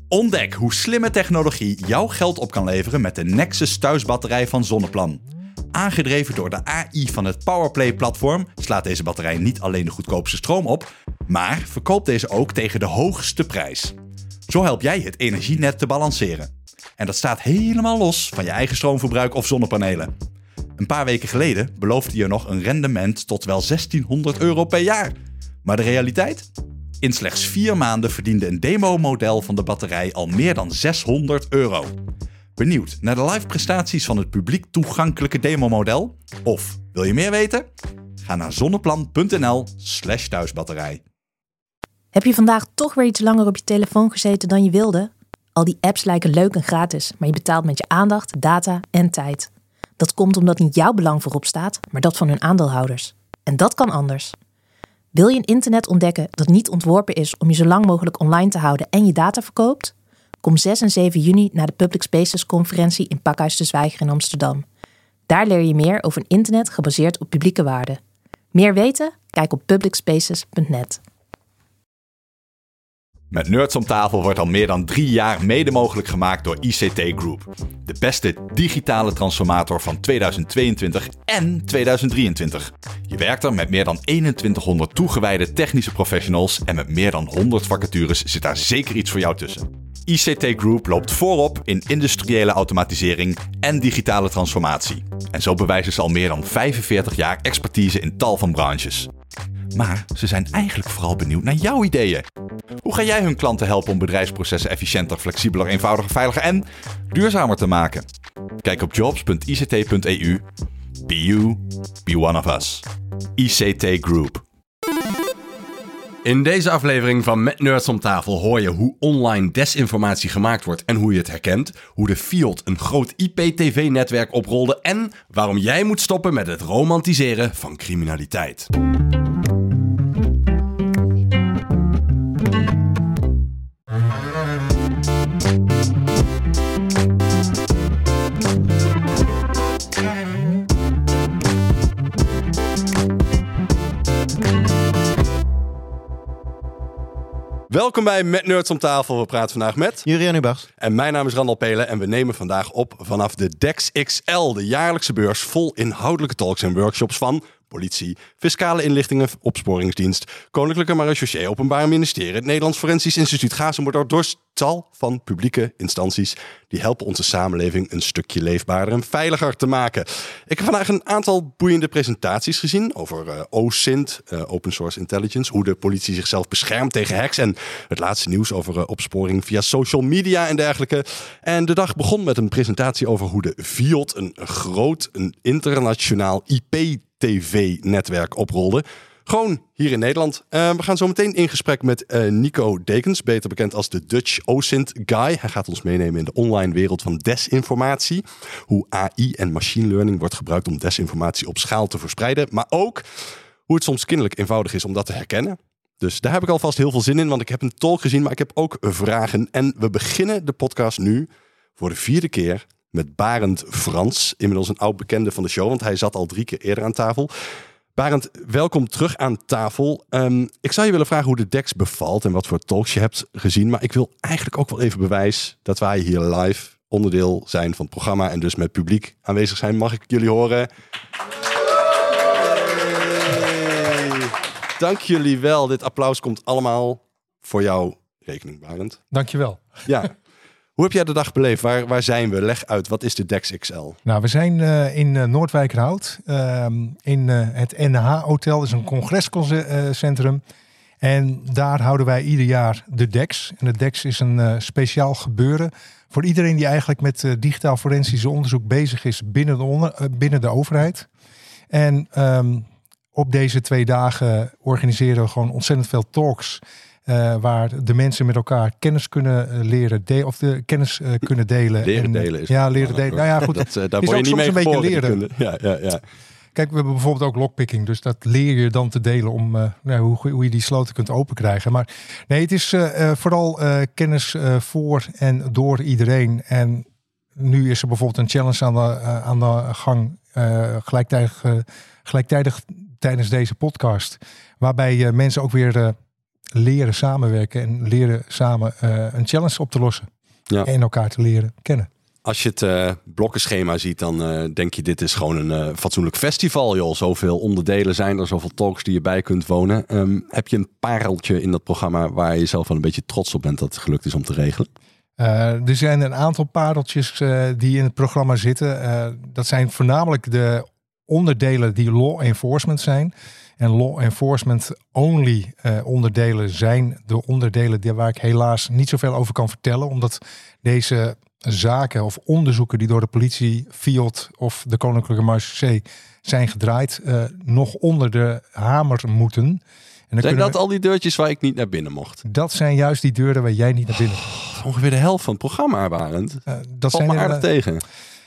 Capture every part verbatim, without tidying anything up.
Ontdek hoe slimme technologie jouw geld op kan leveren met de Nexus thuisbatterij van Zonneplan. Aangedreven door de A I van het Powerplay-platform slaat deze batterij niet alleen de goedkoopste stroom op, maar verkoopt deze ook tegen de hoogste prijs. Zo help jij het energienet te balanceren. En dat staat helemaal los van je eigen stroomverbruik of zonnepanelen. Een paar weken geleden beloofde je nog een rendement tot wel zestienhonderd euro per jaar. Maar de realiteit? In slechts vier maanden verdiende een demo-model van de batterij al meer dan zeshonderd euro. Benieuwd naar de live prestaties van het publiek toegankelijke demo-model? Of wil je meer weten? Ga naar zonneplan.nl slash thuisbatterij. Heb je vandaag toch weer iets langer op je telefoon gezeten dan je wilde? Al die apps lijken leuk en gratis, maar je betaalt met je aandacht, data en tijd. Dat komt omdat niet jouw belang voorop staat, maar dat van hun aandeelhouders. En dat kan anders. Wil je een internet ontdekken dat niet ontworpen is om je zo lang mogelijk online te houden en je data verkoopt? Kom zes en zeven juni naar de Public Spaces conferentie in Pakhuis de Zwijger in Amsterdam. Daar leer je meer over een internet gebaseerd op publieke waarden. Meer weten? Kijk op public spaces punt net. Met Nerds om tafel wordt al meer dan drie jaar mede mogelijk gemaakt door I C T Group. De beste digitale transformator van tweeduizend tweeëntwintig en tweeduizend drieëntwintig. Je werkt er met meer dan eenentwintighonderd toegewijde technische professionals en met meer dan honderd vacatures zit daar zeker iets voor jou tussen. I C T Group loopt voorop in industriële automatisering en digitale transformatie. En zo bewijzen ze al meer dan vijfenveertig jaar expertise in tal van branches. Maar ze zijn eigenlijk vooral benieuwd naar jouw ideeën. Hoe ga jij hun klanten helpen om bedrijfsprocessen efficiënter, flexibeler, eenvoudiger, veiliger en duurzamer te maken? Kijk op jobs punt i c t punt e u. Be you, be one of us. I C T Group. In deze aflevering van Met Nerds om tafel hoor je hoe online desinformatie gemaakt wordt en hoe je het herkent, hoe de Fiat een groot I P T V-netwerk oprolde en waarom jij moet stoppen met het romantiseren van criminaliteit. Welkom bij Met Nerds om tafel. We praten vandaag met Juriaan Ubachs. En mijn naam is Randal Pelen en we nemen vandaag op vanaf de D E X X L, de jaarlijkse beurs vol inhoudelijke talks en workshops van politie, fiscale inlichtingen, opsporingsdienst, Koninklijke Marechaussee, Openbaar Ministerie, het Nederlands Forensisch Instituut. Ga zo maar door, door tal van publieke instanties die helpen onze samenleving een stukje leefbaarder en veiliger te maken. Ik heb vandaag een aantal boeiende presentaties gezien over uh, O S I N T, uh, Open Source Intelligence, hoe de politie zichzelf beschermt tegen hacks en het laatste nieuws over uh, opsporing via social media en dergelijke. En de dag begon met een presentatie over hoe de Fiat een groot, een internationaal I P T V-netwerk oprolde. Gewoon hier in Nederland. Uh, we gaan zo meteen in gesprek met uh, Nico Dekens, beter bekend als de Dutch O S I N T guy. Hij gaat ons meenemen in de online wereld van desinformatie. Hoe A I en machine learning wordt gebruikt om desinformatie op schaal te verspreiden. Maar ook hoe het soms kinderlijk eenvoudig is om dat te herkennen. Dus daar heb ik alvast heel veel zin in, want ik heb een talk gezien, maar ik heb ook vragen. En we beginnen de podcast nu voor de vierde keer met Barend Frans, inmiddels een oud bekende van de show, want hij zat al drie keer eerder aan tafel. Barend, welkom terug aan tafel. Um, ik zou je willen vragen hoe de D E X bevalt en wat voor talks je hebt gezien. Maar ik wil eigenlijk ook wel even bewijs dat wij hier live onderdeel zijn van het programma en dus met publiek aanwezig zijn. Mag ik jullie horen? Hey. Dank jullie wel. Dit applaus komt allemaal voor jouw rekening, Barend. Dankjewel. Ja. Hoe heb jij de dag beleefd? Waar, waar zijn we? Leg uit, wat is de D E X X L? Nou, we zijn uh, in uh, Noordwijkerhout, uh, in uh, het N H-hotel. Dat is een congrescentrum. En daar houden wij ieder jaar de D E X. En de D E X is een uh, speciaal gebeuren voor iedereen die eigenlijk met uh, digitaal forensisch onderzoek bezig is binnen de, onder, uh, binnen de overheid. En um, op deze twee dagen organiseren we gewoon ontzettend veel talks. Uh, waar de mensen met elkaar kennis kunnen uh, leren de- of de kennis uh, kunnen delen. Leren en, delen is ja, leren delen. Nou ja, goed. Dat, uh, daar is word je ook niet soms mee een beetje leren. Ja, ja, ja. Kijk, we hebben bijvoorbeeld ook lockpicking, dus dat leer je dan te delen om uh, nou, hoe, hoe je die sloten kunt openkrijgen. Maar nee, het is uh, uh, vooral uh, kennis uh, voor en door iedereen. En nu is er bijvoorbeeld een challenge aan de, uh, aan de gang, uh, gelijktijdig, uh, gelijktijdig tijdens deze podcast, waarbij uh, mensen ook weer uh, leren samenwerken en leren samen uh, een challenge op te lossen. Ja. En elkaar te leren kennen. Als je het uh, blokkenschema ziet, dan uh, denk je dit is gewoon een uh, fatsoenlijk festival. Joh. Zoveel onderdelen zijn er, zoveel talks die je bij kunt wonen. Um, heb je een pareltje in dat programma waar je zelf wel een beetje trots op bent dat het gelukt is om te regelen? Uh, er zijn een aantal pareltjes uh, die in het programma zitten. Uh, dat zijn voornamelijk de onderdelen die law enforcement zijn. En law enforcement only uh, onderdelen zijn de onderdelen die, waar ik helaas niet zoveel over kan vertellen. Omdat deze zaken of onderzoeken die door de politie, Fiat of de Koninklijke Marechaussee zijn gedraaid, uh, nog onder de hamer moeten. En dan zijn dat we... al die deurtjes waar ik niet naar binnen mocht? Dat zijn juist die deuren waar jij niet naar binnen mocht. Oh, ongeveer de helft van het programma, Barend. Uh, dat Valt me aardig tegen.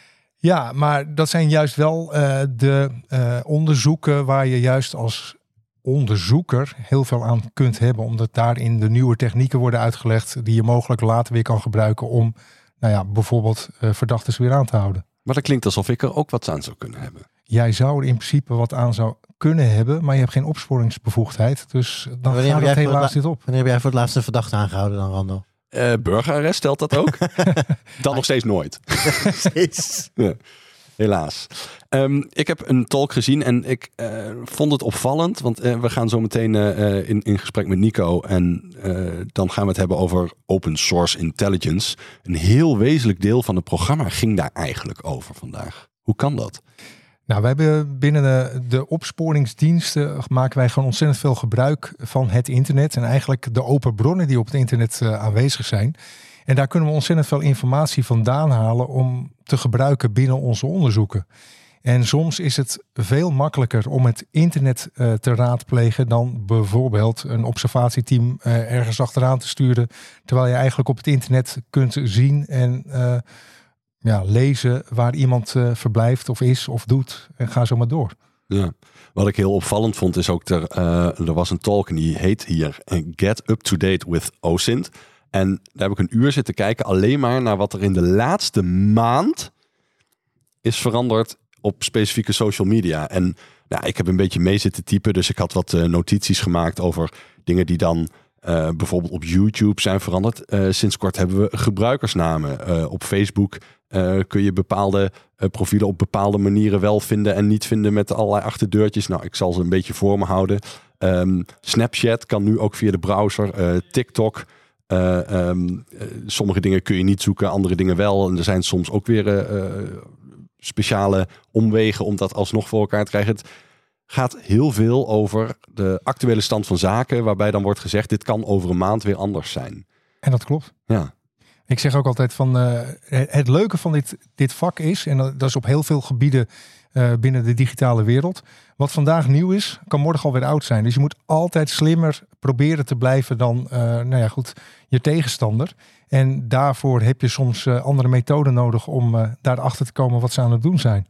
Ja, maar dat zijn juist wel uh, de uh, onderzoeken waar je juist als onderzoeker heel veel aan kunt hebben. Omdat daarin de nieuwe technieken worden uitgelegd die je mogelijk later weer kan gebruiken om nou ja, bijvoorbeeld uh, verdachten weer aan te houden. Maar dat klinkt alsof ik er ook wat aan zou kunnen hebben. Jij zou er in principe wat aan zou kunnen hebben, maar je hebt geen opsporingsbevoegdheid. Dus dan wanneer gaat het helaas la- dit op. Wanneer heb jij voor het laatst een verdachte aangehouden dan, Randel? Uh, burgerarrest, stelt dat ook? Dan nog steeds nooit. Steeds. Ja, helaas. Um, ik heb een talk gezien en ik uh, vond het opvallend. Want uh, we gaan zo meteen uh, in, in gesprek met Nico. En uh, dan gaan we het hebben over open source intelligence. Een heel wezenlijk deel van het programma ging daar eigenlijk over vandaag. Hoe kan dat? Nou, wij hebben binnen de, de opsporingsdiensten maken wij gewoon ontzettend veel gebruik van het internet. En eigenlijk de open bronnen die op het internet uh, aanwezig zijn. En daar kunnen we ontzettend veel informatie vandaan halen om te gebruiken binnen onze onderzoeken. En soms is het veel makkelijker om het internet uh, te raadplegen dan bijvoorbeeld een observatieteam uh, ergens achteraan te sturen. Terwijl je eigenlijk op het internet kunt zien en uh, ja, lezen waar iemand uh, verblijft of is of doet. En ga zo maar door. Ja. Wat ik heel opvallend vond is ook, er, uh, er was een talk en die heet hier Get Up to Date with O S I N T. En daar heb ik een uur zitten kijken alleen maar naar wat er in de laatste maand is veranderd op specifieke social media. En nou, ik heb een beetje mee zitten typen, dus ik had wat uh, notities gemaakt over dingen die dan uh, bijvoorbeeld op YouTube zijn veranderd. Uh, sinds kort hebben we gebruikersnamen. Uh, op Facebook uh, kun je bepaalde uh, profielen op bepaalde manieren wel vinden en niet vinden met allerlei achterdeurtjes. Nou, ik zal ze een beetje voor me houden. Um, Snapchat kan nu ook via de browser. Uh, TikTok. Uh, um, uh, sommige dingen kun je niet zoeken, andere dingen wel. En er zijn soms ook weer uh, speciale omwegen om dat alsnog voor elkaar te krijgen. Het gaat heel veel over de actuele stand van zaken, waarbij dan wordt gezegd, dit kan over een maand weer anders zijn. En dat klopt. Ja. Ik zeg ook altijd van uh, het leuke van dit, dit vak is, en dat is op heel veel gebieden uh, binnen de digitale wereld. Wat vandaag nieuw is, kan morgen alweer oud zijn. Dus je moet altijd slimmer proberen te blijven dan uh, nou ja, goed, je tegenstander. En daarvoor heb je soms uh, andere methoden nodig om uh, daarachter te komen wat ze aan het doen zijn.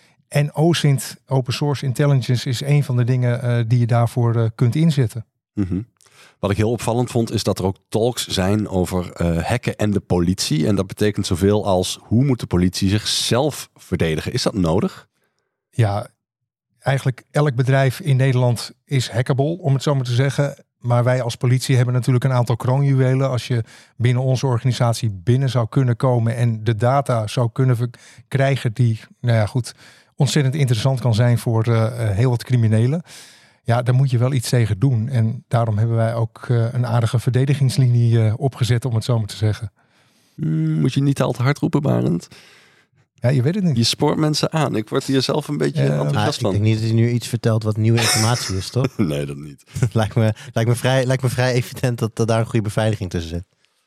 En O S I N T, Open Source Intelligence, is een van de dingen uh, die je daarvoor uh, kunt inzetten. Mm-hmm. Wat ik heel opvallend vond, is dat er ook talks zijn over uh, hacken en de politie. En dat betekent zoveel als, hoe moet de politie zichzelf verdedigen? Is dat nodig? Ja, eigenlijk elk bedrijf in Nederland is hackable, om het zo maar te zeggen. Maar wij als politie hebben natuurlijk een aantal kroonjuwelen. Als je binnen onze organisatie binnen zou kunnen komen en de data zou kunnen krijgen die, nou ja, goed, ontzettend interessant kan zijn voor uh, heel wat criminelen. Ja, daar moet je wel iets tegen doen. En daarom hebben wij ook uh, een aardige verdedigingslinie uh, opgezet, om het zo maar te zeggen. Mm, moet je niet al te hard roepen, Barend? Ja, je weet het niet. Je spoort mensen aan. Ik word hier zelf een beetje uh, enthousiast ah, van. Ik denk niet dat hij nu iets vertelt wat nieuwe informatie is, toch? Nee, dat niet. lijkt, me, lijkt, me vrij, lijkt me vrij evident dat, dat daar een goede beveiliging tussen zit.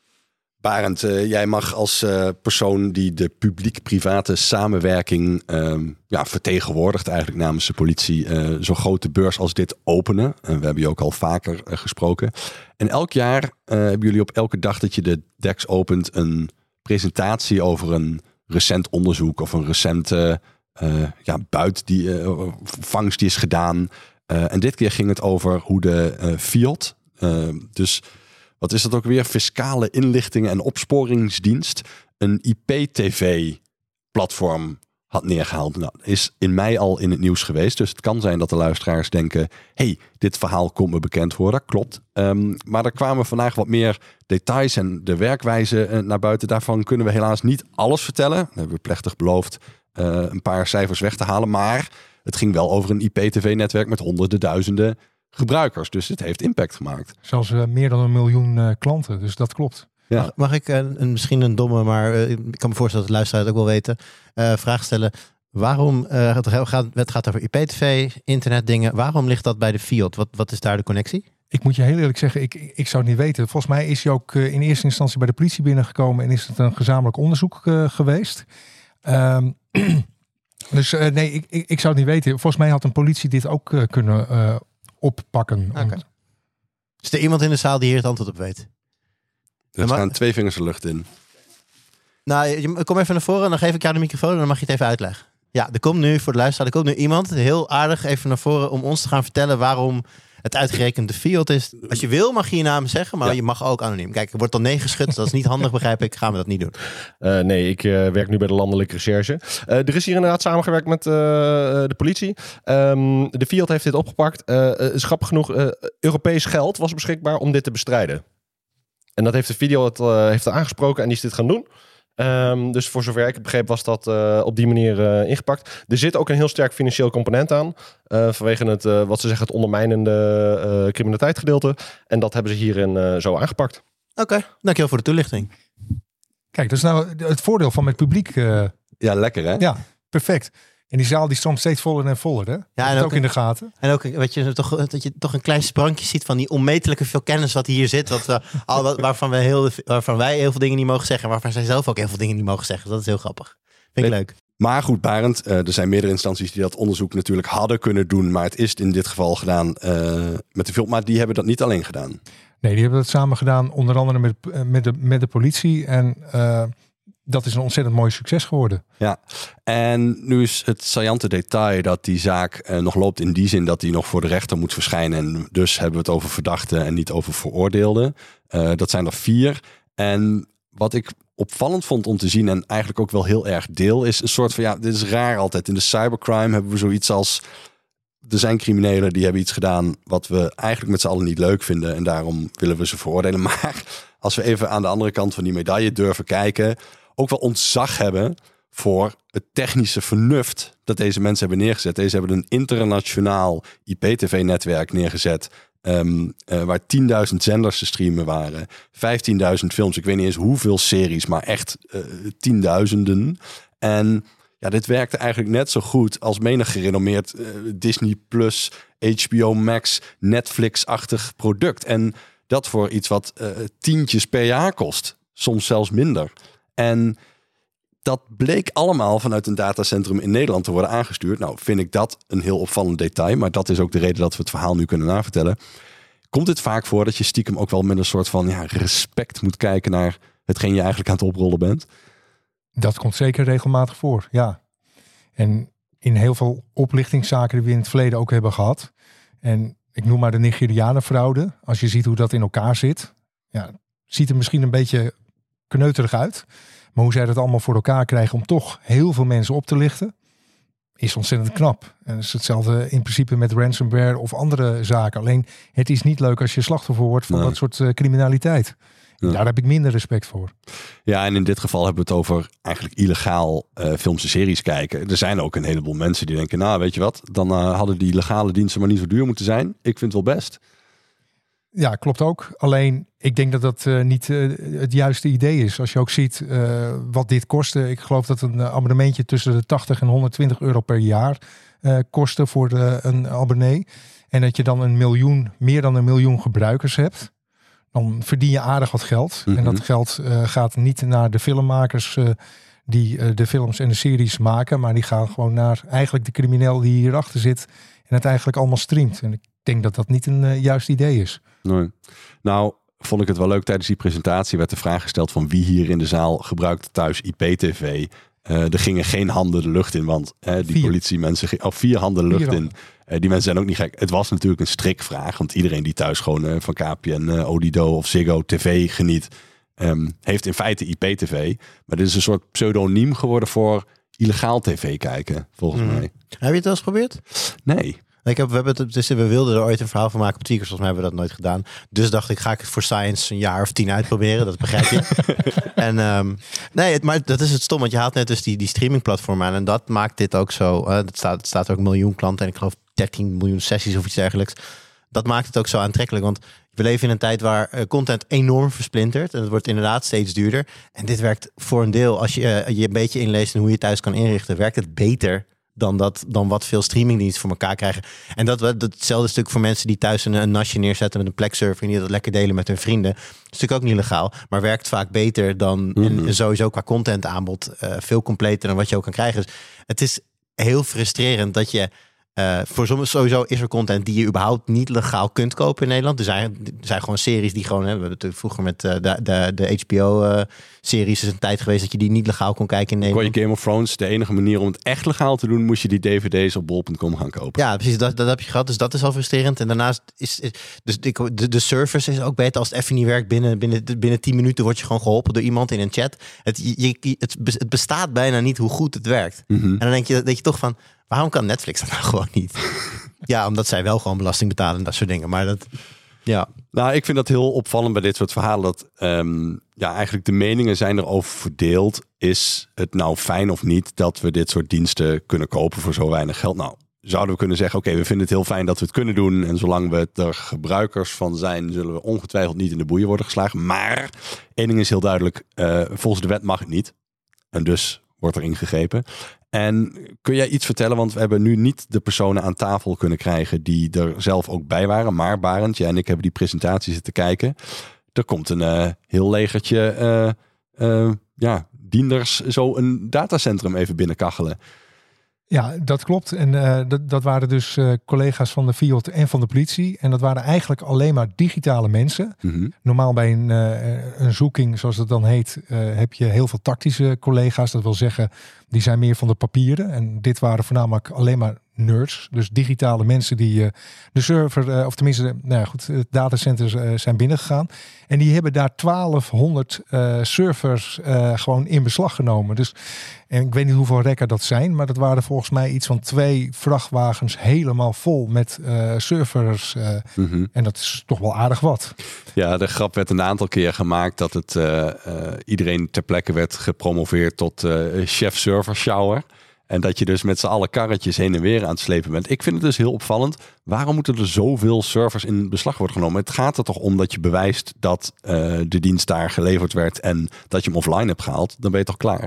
Barend, uh, jij mag als uh, persoon die de publiek-private samenwerking uh, ja, vertegenwoordigt eigenlijk namens de politie uh, zo'n grote beurs als dit openen. En we hebben je ook al vaker uh, gesproken. En elk jaar uh, hebben jullie op elke dag dat je de D E X opent een presentatie over een recent onderzoek of een recente uh, ja, buit die uh, vangst die is gedaan. Uh, en dit keer ging het over hoe de uh, Fiat, uh, dus wat is dat ook weer? Fiscale inlichtingen en opsporingsdienst, een I P T V-platform had neergehaald. Nou, is in mei al in het nieuws geweest. Dus het kan zijn dat de luisteraars denken, hey, dit verhaal komt me bekend voor. Dat klopt. Um, maar er kwamen vandaag wat meer details en de werkwijze uh, naar buiten. Daarvan kunnen we helaas niet alles vertellen. Dat hebben we plechtig beloofd uh, een paar cijfers weg te halen. Maar het ging wel over een I P T V-netwerk met honderden duizenden gebruikers. Dus het heeft impact gemaakt. Zelfs uh, meer dan een miljoen uh, klanten. Dus dat klopt. Ja. Mag, mag ik een, een, misschien een domme, maar uh, ik kan me voorstellen dat de luisteraars het ook wel weten, uh, vraag stellen. Waarom, uh, het, gaat, het gaat over I P T V, internetdingen. Waarom ligt dat bij de Fiat? Wat, wat is daar de connectie? Ik moet je heel eerlijk zeggen, ik, ik zou het niet weten. Volgens mij is hij ook uh, in eerste instantie bij de politie binnengekomen en is het een gezamenlijk onderzoek uh, geweest. Um, dus uh, nee, ik, ik, ik zou het niet weten. Volgens mij had een politie dit ook uh, kunnen uh, oppakken. Okay. Om... Is er iemand in de zaal die hier het antwoord op weet? Er staan twee vingers de lucht in. Nou, je, kom even naar voren en dan geef ik jou de microfoon en dan mag je het even uitleggen. Ja, er komt nu voor de luisteraar, er komt nu iemand heel aardig even naar voren om ons te gaan vertellen waarom het uitgerekend de Fiat is. Als je wil mag je je naam zeggen, maar ja. je mag ook anoniem. Kijk, er wordt dan nee geschud, dat is niet handig, begrijp ik. Gaan we dat niet doen. Uh, nee, ik uh, werk nu bij de Landelijke Recherche. Uh, er is hier inderdaad samengewerkt met uh, de politie. Um, de Fiat heeft dit opgepakt. Uh, uh, is grappig genoeg, uh, Europees geld was beschikbaar om dit te bestrijden. En dat heeft de video het, uh, heeft het aangesproken en die is dit gaan doen. Um, dus voor zover ik het begreep was dat uh, op die manier uh, ingepakt. Er zit ook een heel sterk financieel component aan. Uh, vanwege het, uh, wat ze zeggen, het ondermijnende uh, criminaliteitsgedeelte. En dat hebben ze hierin uh, zo aangepakt. Oké, okay, dankjewel voor de toelichting. Kijk, dat is nou het voordeel van met publiek. Uh, ja, lekker hè? Ja, perfect. En die zaal die stroomt steeds voller en voller, hè? Ja, en ook, ook in de gaten. En ook weet je, toch, dat je toch een klein sprankje ziet van die onmetelijke veel kennis wat hier zit. Wat we, al wat, waarvan, we heel, waarvan wij heel veel dingen niet mogen zeggen. Waarvan zij zelf ook heel veel dingen niet mogen zeggen. Dat is heel grappig. Vind ik nee. leuk. Maar goed, Barend, uh, er zijn meerdere instanties die dat onderzoek natuurlijk hadden kunnen doen. Maar het is in dit geval gedaan uh, met de film. Maar die hebben dat niet alleen gedaan. Nee, die hebben dat samen gedaan. Onder andere met, met, de, met de politie. En... Uh, dat is een ontzettend mooi succes geworden. Ja, en nu is het saillante detail dat die zaak uh, nog loopt in die zin dat die nog voor de rechter moet verschijnen. En dus hebben we het over verdachten en niet over veroordeelden. Uh, dat zijn er vier. En wat ik opvallend vond om te zien en eigenlijk ook wel heel erg deel is een soort van, ja, dit is raar altijd. In de cybercrime hebben we zoiets als, er zijn criminelen die hebben iets gedaan wat we eigenlijk met z'n allen niet leuk vinden. En daarom willen we ze veroordelen. Maar als we even aan de andere kant van die medaille durven kijken, ook wel ontzag hebben voor het technische vernuft dat deze mensen hebben neergezet. Deze hebben een internationaal I P T V-netwerk neergezet, um, uh, waar tienduizend zenders te streamen waren, vijftienduizend films, ik weet niet eens hoeveel series, maar echt uh, tienduizenden. En ja, dit werkte eigenlijk net zo goed als menig gerenommeerd uh, Disney Plus, H B O Max, Netflix-achtig product. En dat voor iets wat uh, tientjes per jaar kost, soms zelfs minder. En dat bleek allemaal vanuit een datacentrum in Nederland te worden aangestuurd. Nou, vind ik dat een heel opvallend detail. Maar dat is ook de reden dat we het verhaal nu kunnen navertellen. Komt het vaak voor dat je stiekem ook wel met een soort van ja, respect moet kijken naar hetgeen je eigenlijk aan het oprollen bent? Dat komt zeker regelmatig voor, ja. En in heel veel oplichtingszaken die we in het verleden ook hebben gehad. En ik noem maar de Nigerianenfraude. Als je ziet hoe dat in elkaar zit. Ja, ziet er misschien een beetje kneuterig uit. Maar hoe zij dat allemaal voor elkaar krijgen om toch heel veel mensen op te lichten, is ontzettend knap. En dat is hetzelfde in principe met ransomware of andere zaken. Alleen het is niet leuk als je slachtoffer wordt van nee. dat soort uh, criminaliteit. Ja. Daar heb ik minder respect voor. Ja, en in dit geval hebben we het over eigenlijk illegaal uh, films en series kijken. Er zijn ook een heleboel mensen die denken, nou weet je wat, dan uh, hadden die legale diensten maar niet zo duur moeten zijn. Ik vind het wel best. Ja, klopt ook. Alleen, ik denk dat dat uh, niet uh, het juiste idee is. Als je ook ziet uh, wat dit kostte. Ik geloof dat een abonnementje tussen de tachtig en honderdtwintig euro per jaar uh, kostte voor de, een abonnee. En dat je dan een miljoen, meer dan een miljoen gebruikers hebt. Dan verdien je aardig wat geld. Mm-hmm. En dat geld uh, gaat niet naar de filmmakers uh, die uh, de films en de series maken. Maar die gaan gewoon naar eigenlijk de crimineel die hierachter zit. En het eigenlijk allemaal streamt. En ik denk dat dat niet een uh, juist idee is. Nee. Nou, vond ik het wel leuk tijdens die presentatie werd de vraag gesteld van wie hier in de zaal gebruikt thuis I P T V. Uh, er gingen geen handen de lucht in, want uh, die vier. politiemensen gingen, of vier handen de lucht vier in. Uh, die mensen zijn ook niet gek. Het was natuurlijk een strikvraag, want iedereen die thuis gewoon uh, van K P N, uh, Odido of Ziggo T V geniet, um, heeft in feite I P T V. Maar dit is een soort pseudoniem geworden voor illegaal tv kijken, volgens Mm. mij. Heb je het wel eens geprobeerd? Nee. Ik heb, we, hebben het, dus we wilden er ooit een verhaal van maken op Tweakers. Volgens mij hebben we dat nooit gedaan. Dus dacht ik, ga ik het voor Science een jaar of tien uitproberen. Dat begrijp je. en um, nee, het, maar dat is het stom. Want je haalt net dus die, die streamingplatform aan. En dat maakt dit ook zo. Uh, het, staat, het staat ook een miljoen klanten. En ik geloof dertien miljoen sessies of iets dergelijks. Dat maakt het ook zo aantrekkelijk. Want we leven in een tijd waar uh, content enorm versplintert. En het wordt inderdaad steeds duurder. En dit werkt voor een deel. Als je uh, je een beetje inleest in hoe je thuis kan inrichten. Werkt het beter dan, dat, dan wat veel streamingdiensten voor elkaar krijgen. En dat, dat hetzelfde stuk voor mensen die thuis een, een nasje neerzetten met een pleksurfer en die dat lekker delen met hun vrienden. Dat is natuurlijk ook niet legaal, maar werkt vaak beter dan mm-hmm. en sowieso qua contentaanbod uh, veel completer dan wat je ook kan krijgen. Dus het is heel frustrerend dat je Uh, voor soms sowieso is er content die je überhaupt niet legaal kunt kopen in Nederland. Er zijn, er zijn gewoon series die gewoon... Hè, we hebben het vroeger met uh, de, de, de H B O-series uh, is een tijd geweest dat je die niet legaal kon kijken in Nederland. Kon je Game of Thrones, de enige manier om het echt legaal te doen, moest je die D V D's op bol punt com gaan kopen. Ja, precies. Dat, dat heb je gehad. Dus dat is al frustrerend. En daarnaast is... is dus de, de, de service is ook beter als het even niet werkt. Binnen, binnen, binnen tien minuten word je gewoon geholpen door iemand in een chat. Het, je, het, het bestaat bijna niet hoe goed het werkt. Mm-hmm. En dan denk je, denk je toch van... Waarom kan Netflix dat nou gewoon niet? Ja, omdat zij wel gewoon belasting betalen en dat soort dingen. Maar dat, ja. Nou, ik vind dat heel opvallend bij dit soort verhalen. Dat um, ja, eigenlijk de meningen zijn erover verdeeld. Is het nou fijn of niet dat we dit soort diensten kunnen kopen voor zo weinig geld? Nou, zouden we kunnen zeggen, oké, okay, we vinden het heel fijn dat we het kunnen doen. En zolang we er gebruikers van zijn, zullen we ongetwijfeld niet in de boeien worden geslagen. Maar één ding is heel duidelijk. Uh, volgens de wet mag het niet. En dus wordt er ingegrepen. En kun jij iets vertellen, want we hebben nu niet de personen aan tafel kunnen krijgen die er zelf ook bij waren. Maar Barend, jij en ik hebben die presentatie zitten kijken. Er komt een uh, heel legertje uh, uh, ja, dienders zo een datacentrum even binnenkachelen. Ja, dat klopt. En uh, dat, dat waren dus uh, collega's van de Fiat en van de politie. En dat waren eigenlijk alleen maar digitale mensen. Mm-hmm. Normaal bij een, uh, een zoeking, zoals het dan heet, uh, heb je heel veel tactische collega's. Dat wil zeggen, die zijn meer van de papieren. En dit waren voornamelijk alleen maar nerds. Dus digitale mensen die uh, de server, uh, of tenminste, nou ja, goed, het datacenter uh, zijn binnengegaan. En die hebben daar twaalfhonderd uh, servers uh, gewoon in beslag genomen. Dus, en ik weet niet hoeveel rekken dat zijn, maar dat waren volgens mij iets van twee vrachtwagens helemaal vol met uh, servers. Uh, mm-hmm. En dat is toch wel aardig wat. Ja, de grap werd een aantal keer gemaakt dat het uh, uh, iedereen ter plekke werd gepromoveerd tot uh, chef server shower. En dat je dus met z'n allen karretjes heen en weer aan het slepen bent. Ik vind het dus heel opvallend. Waarom moeten er zoveel servers in beslag worden genomen? Het gaat er toch om dat je bewijst dat uh, de dienst daar geleverd werd en dat je hem offline hebt gehaald. Dan ben je toch klaar?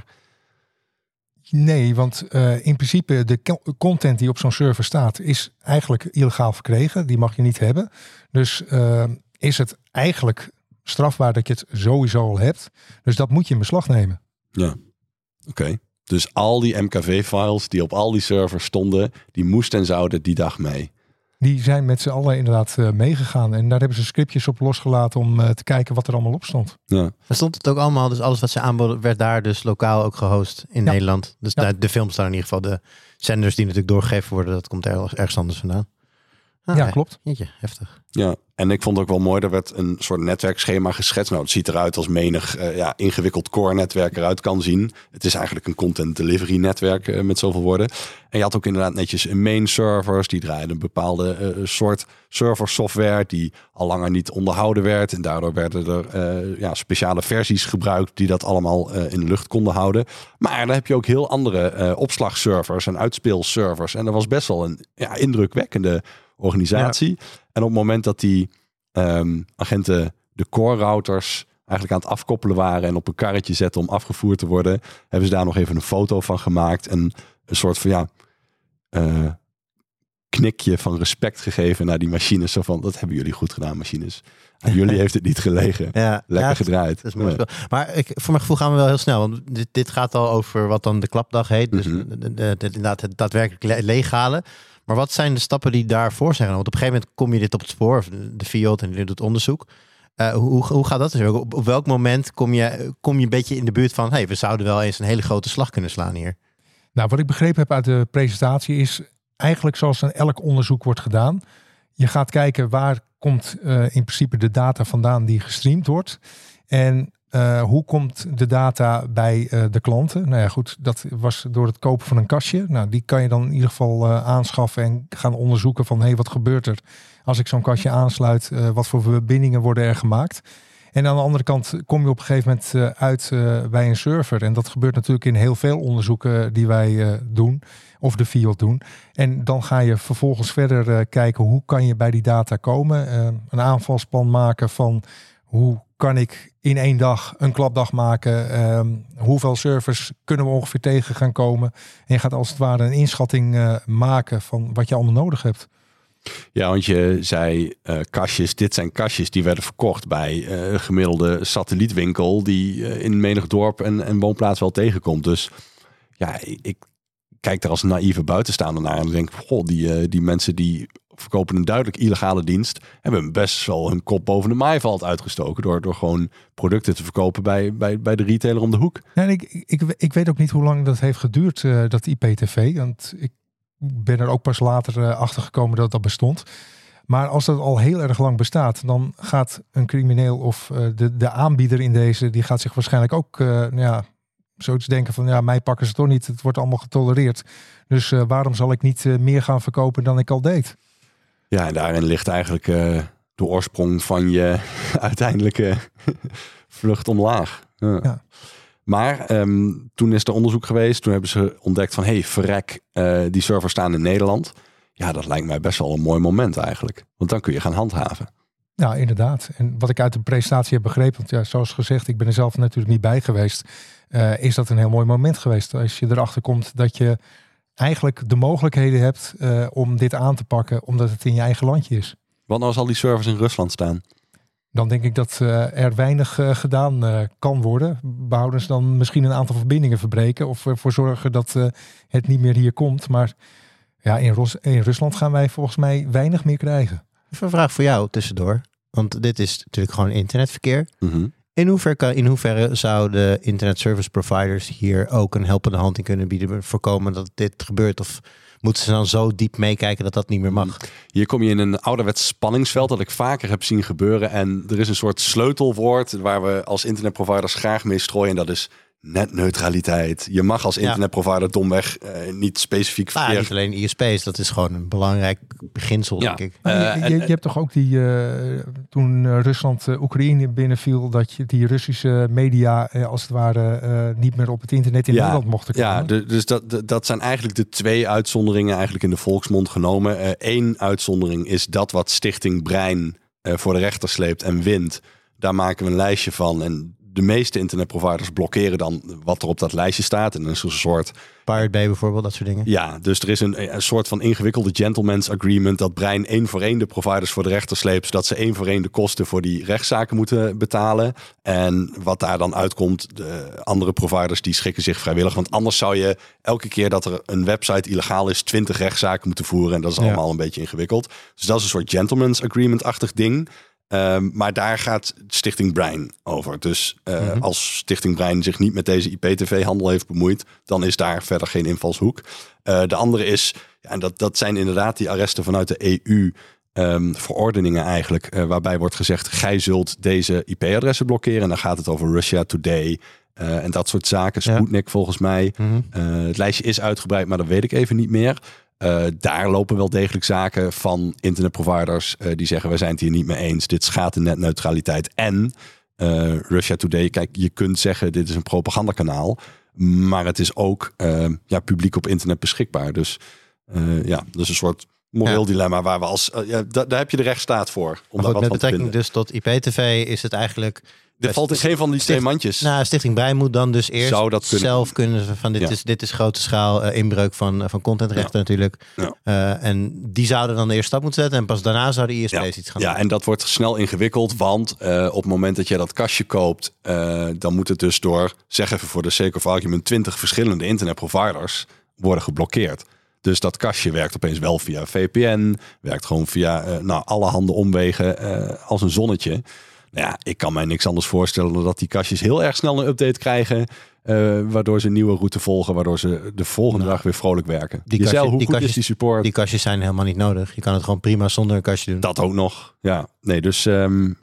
Nee, want uh, in principe de content die op zo'n server staat is eigenlijk illegaal verkregen. Die mag je niet hebben. Dus uh, is het eigenlijk strafbaar dat je het sowieso al hebt. Dus dat moet je in beslag nemen. Ja, oké. Okay. Dus al die M K V-files die op al die servers stonden, die moesten en zouden die dag mee. Die zijn met z'n allen inderdaad uh, meegegaan. En daar hebben ze scriptjes op losgelaten om uh, te kijken wat er allemaal op stond. Ja. Daar stond het ook allemaal, dus alles wat ze aanboden werd daar dus lokaal ook gehost in ja. Nederland. Dus ja. de, de films staan in ieder geval, de zenders die natuurlijk doorgegeven worden, dat komt er ergens anders vandaan. Ah, ja, klopt. Jeetje, heftig. Ja, en ik vond het ook wel mooi, er werd een soort netwerkschema geschetst. Nou, het ziet eruit als menig uh, ja, ingewikkeld core-netwerk eruit kan zien. Het is eigenlijk een content delivery netwerk uh, met zoveel woorden. En je had ook inderdaad netjes een main servers, die draaiden een bepaalde uh, soort serversoftware die al langer niet onderhouden werd. En daardoor werden er uh, ja, speciale versies gebruikt die dat allemaal uh, in de lucht konden houden. Maar dan heb je ook heel andere uh, opslagservers en uitspeelservers. En dat was best wel een ja, indrukwekkende organisatie. Ja. En op het moment dat die um, agenten de core routers eigenlijk aan het afkoppelen waren en op een karretje zetten om afgevoerd te worden, hebben ze daar nog even een foto van gemaakt en een soort van ja uh, knikje van respect gegeven naar die machines. Zo van, dat hebben jullie goed gedaan, machines. Aan jullie heeft het niet gelegen. Ja, Lekker ja, gedraaid. Dat is mooi ja. Maar ik, voor mijn gevoel gaan we wel heel snel. Want dit, dit gaat al over wat dan de klapdag heet. Dus mm-hmm. de, de, de, de, inderdaad het daadwerkelijk legale. Maar wat zijn de stappen die daarvoor zijn? Want op een gegeven moment kom je dit op het spoor, of de Fiat en die doet onderzoek. Uh, hoe, hoe gaat dat dus? Op, op welk moment kom je, kom je een beetje in de buurt van, hey, we zouden wel eens een hele grote slag kunnen slaan hier? Nou, wat ik begrepen heb uit de presentatie is eigenlijk zoals in elk onderzoek wordt gedaan. Je gaat kijken waar komt uh, in principe de data vandaan die gestreamd wordt. En Uh, hoe komt de data bij uh, de klanten? Nou ja, goed, dat was door het kopen van een kastje. Nou, die kan je dan in ieder geval uh, aanschaffen en gaan onderzoeken van, hé, hey, wat gebeurt er als ik zo'n kastje aansluit? Uh, wat voor verbindingen worden er gemaakt? En aan de andere kant kom je op een gegeven moment uh, uit uh, bij een server. En dat gebeurt natuurlijk in heel veel onderzoeken die wij uh, doen, of de Field doen. En dan ga je vervolgens verder uh, kijken, hoe kan je bij die data komen? Uh, een aanvalsplan maken van, hoe kan ik in één dag een klapdag maken? Um, hoeveel servers kunnen we ongeveer tegen gaan komen? En je gaat als het ware een inschatting uh, maken van wat je allemaal nodig hebt. Ja, want je zei uh, kastjes, dit zijn kastjes die werden verkocht bij uh, een gemiddelde satellietwinkel die uh, in menig dorp en, en woonplaats wel tegenkomt. Dus ja, ik, ik kijk er als naïeve buitenstaander naar en denk, goh, die, uh, die mensen die verkopen een duidelijk illegale dienst, hebben best wel hun kop boven de maaivalt uitgestoken door, door gewoon producten te verkopen bij, bij, bij de retailer om de hoek. Ja, en ik, ik, ik weet ook niet hoe lang dat heeft geduurd, uh, dat I P T V. Want ik ben er ook pas later uh, achter gekomen dat dat bestond. Maar als dat al heel erg lang bestaat, dan gaat een crimineel of uh, de, de aanbieder in deze, die gaat zich waarschijnlijk ook uh, nou ja, zoiets denken van, ja, mij pakken ze toch niet. Het wordt allemaal getolereerd. Dus uh, waarom zal ik niet uh, meer gaan verkopen dan ik al deed? Ja, en daarin ligt eigenlijk uh, de oorsprong van je uiteindelijke vlucht omlaag. Ja. Ja. Maar um, toen is er onderzoek geweest. Toen hebben ze ontdekt van, hé, hey, verrek, uh, die servers staan in Nederland. Ja, dat lijkt mij best wel een mooi moment eigenlijk. Want dan kun je gaan handhaven. Ja, inderdaad. En wat ik uit de presentatie heb begrepen, want ja, zoals gezegd, ik ben er zelf natuurlijk niet bij geweest, uh, is dat een heel mooi moment geweest. Als je erachter komt dat je eigenlijk de mogelijkheden hebt uh, om dit aan te pakken, omdat het in je eigen landje is. Wat nou als al die servers in Rusland staan? Dan denk ik dat uh, er weinig uh, gedaan uh, kan worden. Behoudens dan misschien een aantal verbindingen verbreken of ervoor zorgen dat uh, het niet meer hier komt. Maar ja, in, Ros- in Rusland gaan wij volgens mij weinig meer krijgen. Even een vraag voor jou tussendoor. Want dit is natuurlijk gewoon internetverkeer. Mm-hmm. In hoeverre, kan, in hoeverre zouden internet service providers hier ook een helpende hand in kunnen bieden, voorkomen dat dit gebeurt? Of moeten ze dan zo diep meekijken dat dat niet meer mag? Hier kom je in een ouderwets spanningsveld dat ik vaker heb zien gebeuren. En er is een soort sleutelwoord waar we als internetproviders graag mee strooien. En dat is netneutraliteit. Je mag als internetprovider ja. domweg uh, niet specifiek verkeer. Ah, niet alleen I S P's, dat is gewoon een belangrijk beginsel, ja. denk ik. Uh, je, je, je hebt toch ook die, uh, toen uh, Rusland uh, Oekraïne binnenviel, dat je die Russische media uh, als het ware uh, niet meer op het internet in ja. Nederland mochten komen. Ja, de, dus dat, de, dat zijn eigenlijk de twee uitzonderingen eigenlijk in de volksmond genomen. Eén uh, uitzondering is dat wat Stichting Brein uh, voor de rechter sleept en wint. Daar maken we een lijstje van en de meeste internetproviders blokkeren dan wat er op dat lijstje staat. En dan is er een soort Pirate Bay bijvoorbeeld, dat soort dingen. Ja, dus er is een, een soort van ingewikkelde gentleman's agreement dat Brein één voor één de providers voor de rechter sleept, zodat ze één voor één de kosten voor die rechtszaken moeten betalen. En wat daar dan uitkomt, de andere providers die schikken zich vrijwillig. Want anders zou je elke keer dat er een website illegaal is, twintig rechtszaken moeten voeren. En dat is allemaal ja. een beetje ingewikkeld. Dus dat is een soort gentleman's agreement-achtig ding. Um, maar daar gaat Stichting Brein over. Dus uh, mm-hmm. als Stichting Brein zich niet met deze I P T V-handel heeft bemoeid, dan is daar verder geen invalshoek. Uh, de andere is, ja, en dat, dat zijn inderdaad die arresten vanuit de E U, um, verordeningen eigenlijk, uh, waarbij wordt gezegd, gij zult deze I P-adressen blokkeren. En dan gaat het over Russia Today uh, en dat soort zaken. Sputnik ja. volgens mij. Mm-hmm. Uh, het lijstje is uitgebreid, maar dat weet ik even niet meer. Uh, daar lopen wel degelijk zaken van internetproviders uh, die zeggen, wij zijn het hier niet mee eens. Dit schaadt de netneutraliteit. En uh, Russia Today, kijk, je kunt zeggen, dit is een propagandakanaal. Maar het is ook uh, ja, publiek op internet beschikbaar. Dus uh, ja, dat is een soort moreel ja. dilemma waar we als... Uh, ja, da- daar heb je de rechtsstaat voor. Om goed, daar wat met van betrekking te dus tot I P T V is het eigenlijk... Dit valt in geen van die twee mandjes. Nou, Stichting Brein moet dan dus eerst Zou dat kunnen? zelf kunnen van dit, ja. is, dit is grote schaal uh, inbreuk van, uh, van contentrechten ja. natuurlijk. Ja. Uh, en die zouden dan de eerste stap moeten zetten en pas daarna zouden I S P's ja. iets gaan ja, doen. Ja, en dat wordt snel ingewikkeld, want uh, op het moment dat je dat kastje koopt, uh, dan moet het dus door, zeg even voor de sake of argument, twintig verschillende internetproviders worden geblokkeerd. Dus dat kastje werkt opeens wel via V P N, werkt gewoon via uh, nou, alle handen omwegen uh, als een zonnetje. Nou ja, ik kan mij niks anders voorstellen dan dat die kastjes heel erg snel een update krijgen. Uh, waardoor ze een nieuwe route volgen. Waardoor ze de volgende nou, dag weer vrolijk werken. Die kastje, kastje, hoe die goed kastjes, is die support? Die kastjes zijn helemaal niet nodig. Je kan het gewoon prima zonder een kastje doen. Dat ook nog. Ja, nee, dus um,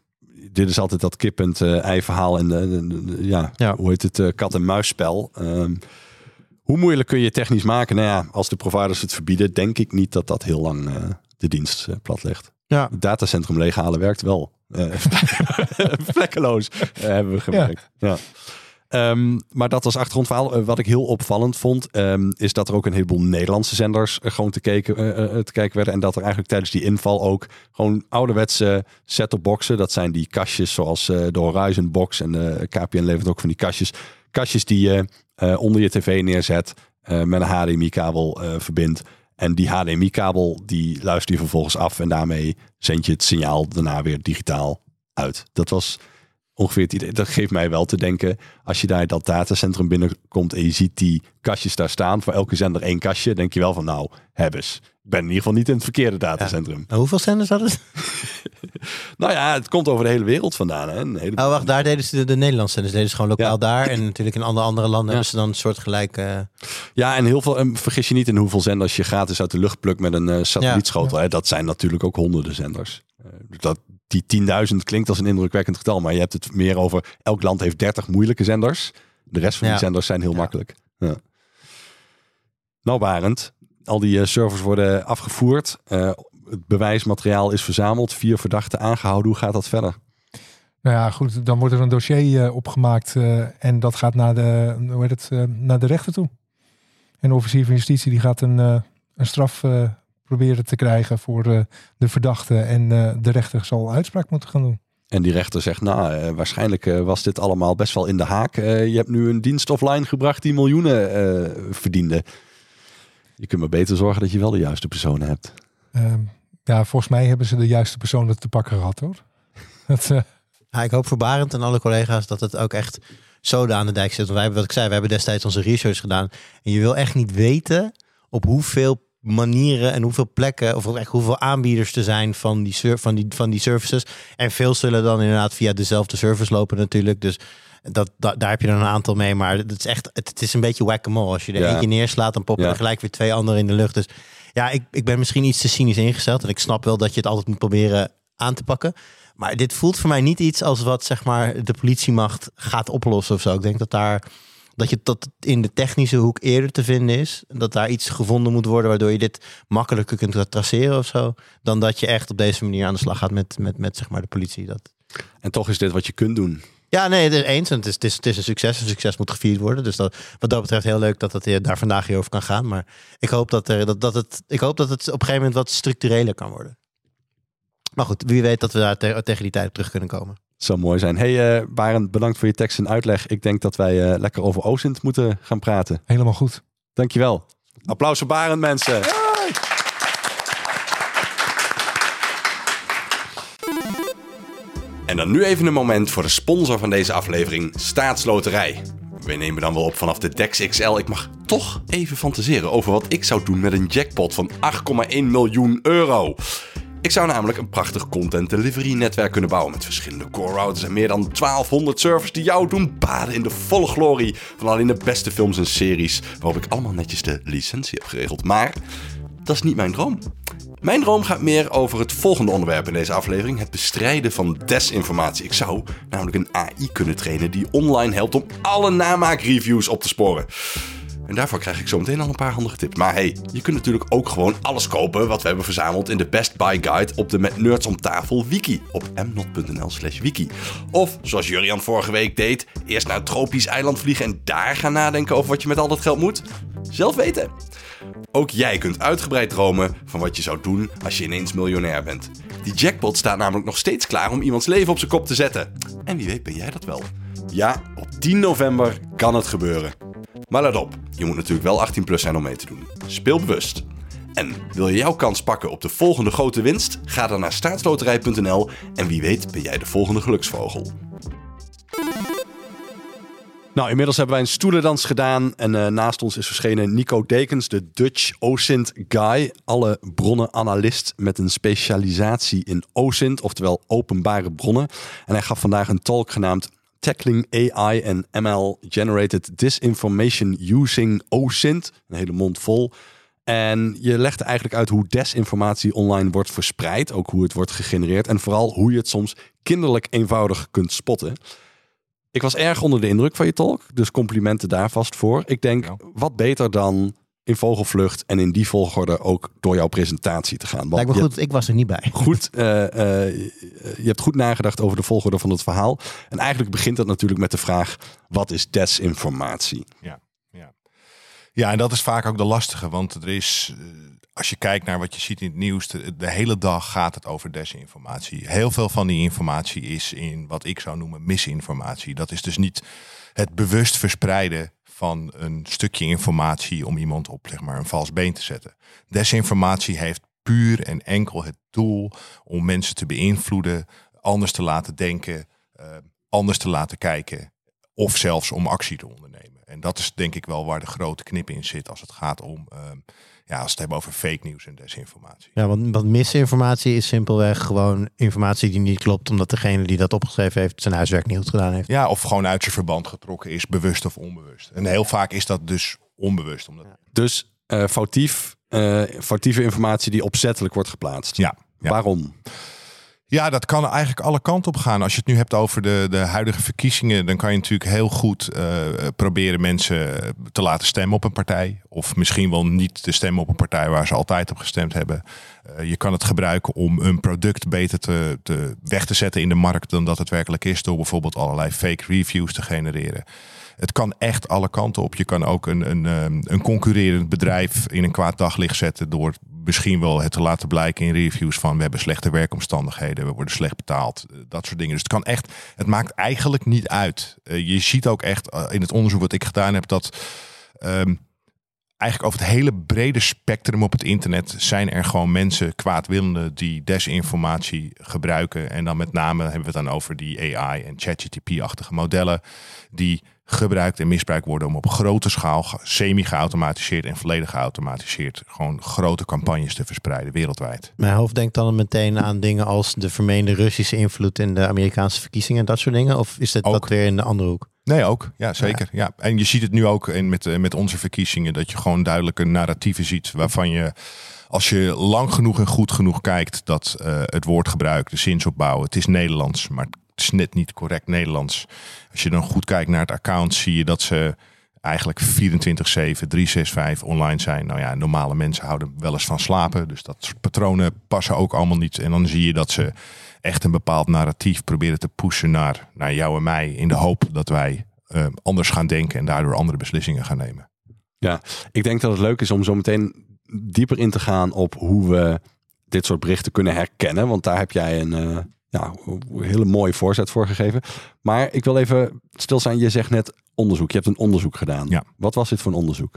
dit is altijd dat kippend uh, ei-verhaal en de, de, de, de, ja, Ja. hoe heet het, uh, kat-en-muisspel. Um, hoe moeilijk kun je technisch maken? Nou ja, als de providers het verbieden, denk ik niet dat dat heel lang uh, de dienst uh, plat ligt. Ja. Het datacentrum leeghalen werkt wel. Uh, vlekkeloos uh, hebben we gemerkt. Ja. Ja. Um, maar dat als achtergrondverhaal. Uh, wat ik heel opvallend vond, um, is dat er ook een heleboel Nederlandse zenders uh, gewoon te kijken, uh, uh, te kijken werden. En dat er eigenlijk tijdens die inval ook gewoon ouderwetse set-top boxen. Dat zijn die kastjes zoals uh, de Horizon Box en de K P N levert ook van die kastjes. Kastjes die je uh, onder je tv neerzet, uh, met een H D M I-kabel uh, verbindt. En die H D M I-kabel die luister je vervolgens af en daarmee zend je het signaal daarna weer digitaal uit. Dat was ongeveer het idee. Dat geeft mij wel te denken, als je daar dat datacentrum binnenkomt en je ziet die kastjes daar staan, voor elke zender één kastje, denk je wel van nou, hebbes. Ik ben in ieder geval niet in het verkeerde datacentrum. Ja. Hoeveel zenders hadden ze? Nou ja, het komt over de hele wereld vandaan. Hè? Een hele... Oh, wacht, daar deden ze de, de Nederlandse zenders. Deden ze gewoon lokaal Ja. daar. En natuurlijk in andere, andere landen Ja. hebben ze dan een soort gelijk... Uh... Ja, en heel veel, um, vergis je niet in hoeveel zenders je gratis uit de lucht plukt met een uh, satellietschotel. Ja. Hè? Dat zijn natuurlijk ook honderden zenders. Uh, dat, die tienduizend klinkt als een indrukwekkend getal, maar je hebt het meer over, elk land heeft dertig moeilijke zenders. De rest van Ja. die zenders zijn heel Ja. makkelijk. Ja. Nou Barend, al die uh, servers worden afgevoerd. Uh, het bewijsmateriaal is verzameld. Vier verdachten aangehouden. Hoe gaat dat verder? Nou ja, goed, dan wordt er een dossier uh, opgemaakt uh, en dat gaat naar de, hoe heet het, uh, naar de rechter toe. En de officier van justitie die gaat een, uh, een straf uh, proberen te krijgen voor uh, de verdachte en uh, de rechter zal uitspraak moeten gaan doen. En die rechter zegt, nou, uh, waarschijnlijk uh, was dit allemaal best wel in de haak. Uh, je hebt nu een dienst offline gebracht die miljoenen uh, verdiende. Je kunt maar beter zorgen dat je wel de juiste personen hebt. Uh, ja, volgens mij hebben ze de juiste personen te pakken gehad, hoor. dat, uh... ja, ik hoop voor Barend en alle collega's dat het ook echt zoden aan de dijk zit. Want wij hebben, wat ik zei, we hebben destijds onze research gedaan. En je wil echt niet weten op hoeveel manieren en hoeveel plekken, of echt hoeveel aanbieders er zijn van die, sur- van, die, van die services. En veel zullen dan inderdaad via dezelfde service lopen natuurlijk. Dus dat, da, daar heb je er een aantal mee. Maar het is echt, het, het is een beetje whack-a-mole. Als je er Ja. eentje neerslaat, dan poppen Ja. er gelijk weer twee anderen in de lucht. Dus ja, ik, ik ben misschien iets te cynisch ingesteld. En ik snap wel dat je het altijd moet proberen aan te pakken. Maar dit voelt voor mij niet iets als wat zeg maar de politiemacht gaat oplossen of zo. Ik denk dat daar dat je dat in de technische hoek eerder te vinden is. Dat daar iets gevonden moet worden waardoor je dit makkelijker kunt traceren of zo. Dan dat je echt op deze manier aan de slag gaat met, met, met zeg maar de politie. Dat... En toch is dit wat je kunt doen. Ja, nee, het is eens. Het is, het, is, het is een succes. Een succes moet gevierd worden. Dus dat, wat dat betreft heel leuk dat het daar vandaag hier over kan gaan. Maar ik hoop dat, er, dat, dat, het, ik hoop dat het op een gegeven moment wat structureler kan worden. Maar goed, wie weet dat we daar te, tegen die tijd op terug kunnen komen. Zou mooi zijn. Hey uh, Barend, bedankt voor je tekst en uitleg. Ik denk dat wij uh, lekker over OSINT moeten gaan praten. Helemaal goed. Dankjewel. Applaus voor Barend, mensen. Yay! En dan nu even een moment voor de sponsor van deze aflevering, Staatsloterij. We nemen dan wel op vanaf de Dex X L. Ik mag toch even fantaseren over wat ik zou doen met een jackpot van acht komma één miljoen euro. Ik zou namelijk een prachtig content delivery netwerk kunnen bouwen met verschillende core routers en meer dan twaalfhonderd servers die jou doen baden in de volle glorie van alleen de beste films en series, waarop ik allemaal netjes de licentie heb geregeld. Maar dat is niet mijn droom. Mijn droom gaat meer over het volgende onderwerp in deze aflevering, het bestrijden van desinformatie. Ik zou namelijk een A I kunnen trainen die online helpt om alle namaakreviews op te sporen. En daarvoor krijg ik zo meteen al een paar handige tips. Maar hey, je kunt natuurlijk ook gewoon alles kopen wat we hebben verzameld in de Best Buy Guide op de Met Nerds om tafel wiki op mnot.nl slash wiki. Of, zoals Jurian vorige week deed, eerst naar een tropisch eiland vliegen en daar gaan nadenken over wat je met al dat geld moet. Zelf weten. Ook jij kunt uitgebreid dromen van wat je zou doen als je ineens miljonair bent. Die jackpot staat namelijk nog steeds klaar om iemands leven op zijn kop te zetten. En wie weet ben jij dat wel. Ja, op tien november kan het gebeuren. Maar let op, je moet natuurlijk wel achttien plus zijn om mee te doen. Speel bewust. En wil je jouw kans pakken op de volgende grote winst? Ga dan naar staatsloterij punt n l en wie weet ben jij de volgende geluksvogel. Nou, inmiddels hebben wij een stoelendans gedaan en uh, naast ons is verschenen Nico Dekens, de Dutch OSINT guy. Alle bronnenanalist met een specialisatie in OSINT, oftewel openbare bronnen. En hij gaf vandaag een talk genaamd Tackling A I and M L Generated Disinformation Using OSINT. Een hele mond vol. En je legde eigenlijk uit hoe desinformatie online wordt verspreid. Ook hoe het wordt gegenereerd. En vooral hoe je het soms kinderlijk eenvoudig kunt spotten. Ik was erg onder de indruk van je talk. Dus complimenten daar vast voor. Ik denk, ja. wat beter dan in vogelvlucht en in die volgorde ook door jouw presentatie te gaan. Want Lijkt me goed, ik was er niet bij. Goed, uh, uh, je hebt goed nagedacht over de volgorde van het verhaal. En eigenlijk begint het natuurlijk met de vraag, wat is desinformatie? Ja, ja. ja, en dat is vaak ook de lastige. Want er is, als je kijkt naar wat je ziet in het nieuws, de, de hele dag gaat het over desinformatie. Heel veel van die informatie is in wat ik zou noemen misinformatie. Dat is dus niet het bewust verspreiden van een stukje informatie om iemand op zeg maar, een vals been te zetten. Desinformatie heeft puur en enkel het doel om mensen te beïnvloeden, anders te laten denken, uh, anders te laten kijken of zelfs om actie te ondernemen. En dat is denk ik wel waar de grote knip in zit als het gaat om, uh, ja, als we het hebben over fake nieuws en desinformatie. Ja, want, want misinformatie is simpelweg gewoon informatie die niet klopt, omdat degene die dat opgeschreven heeft zijn huiswerk niet goed gedaan heeft. Ja, of gewoon uit zijn verband getrokken is, bewust of onbewust. En heel vaak is dat dus onbewust. Omdat... Ja. Dus uh, foutief, uh, foutieve informatie die opzettelijk wordt geplaatst. Ja. ja. Waarom? Ja, dat kan eigenlijk alle kanten op gaan. Als je het nu hebt over de, de huidige verkiezingen, dan kan je natuurlijk heel goed uh, proberen mensen te laten stemmen op een partij. Of misschien wel niet te stemmen op een partij waar ze altijd op gestemd hebben. Uh, je kan het gebruiken om een product beter te, te weg te zetten in de markt dan dat het werkelijk is, door bijvoorbeeld allerlei fake reviews te genereren. Het kan echt alle kanten op. Je kan ook een, een, een concurrerend bedrijf in een kwaad daglicht zetten door misschien wel het te laten blijken in reviews van we hebben slechte werkomstandigheden, we worden slecht betaald, dat soort dingen. Dus het kan echt, het maakt eigenlijk niet uit. Uh, je ziet ook echt uh, in het onderzoek wat ik gedaan heb dat um, eigenlijk over het hele brede spectrum op het internet zijn er gewoon mensen, kwaadwillenden, die desinformatie gebruiken. En dan met name hebben we het dan over die A I en ChatGPT-achtige modellen die gebruikt en misbruikt worden om op grote schaal, semi-geautomatiseerd en volledig geautomatiseerd, gewoon grote campagnes te verspreiden wereldwijd. Mijn hoofd denkt dan meteen aan dingen als de vermeende Russische invloed in de Amerikaanse verkiezingen en dat soort dingen. Of is dit wat weer in de andere hoek? Nee, ook. Ja, zeker. Ja. Ja. En je ziet het nu ook in met, met onze verkiezingen, dat je gewoon duidelijke narratieven ziet waarvan je, als je lang genoeg en goed genoeg kijkt, dat uh, het woordgebruik, de zinsopbouw, het is Nederlands, maar het is net niet correct Nederlands. Als je dan goed kijkt naar het account, zie je dat ze eigenlijk vierentwintig zeven, driehonderdzesenzestig online zijn. Nou ja, normale mensen houden wel eens van slapen. Dus dat soort patronen passen ook allemaal niet. En dan zie je dat ze echt een bepaald narratief proberen te pushen naar, naar jou en mij, in de hoop dat wij uh, anders gaan denken en daardoor andere beslissingen gaan nemen. Ja, ik denk dat het leuk is om zo meteen dieper in te gaan op hoe we dit soort berichten kunnen herkennen. Want daar heb jij een uh, ja, hele mooie voorzet voor gegeven. Maar ik wil even stilstaan. Je zegt net onderzoek. Je hebt een onderzoek gedaan. Ja. Wat was dit voor een onderzoek?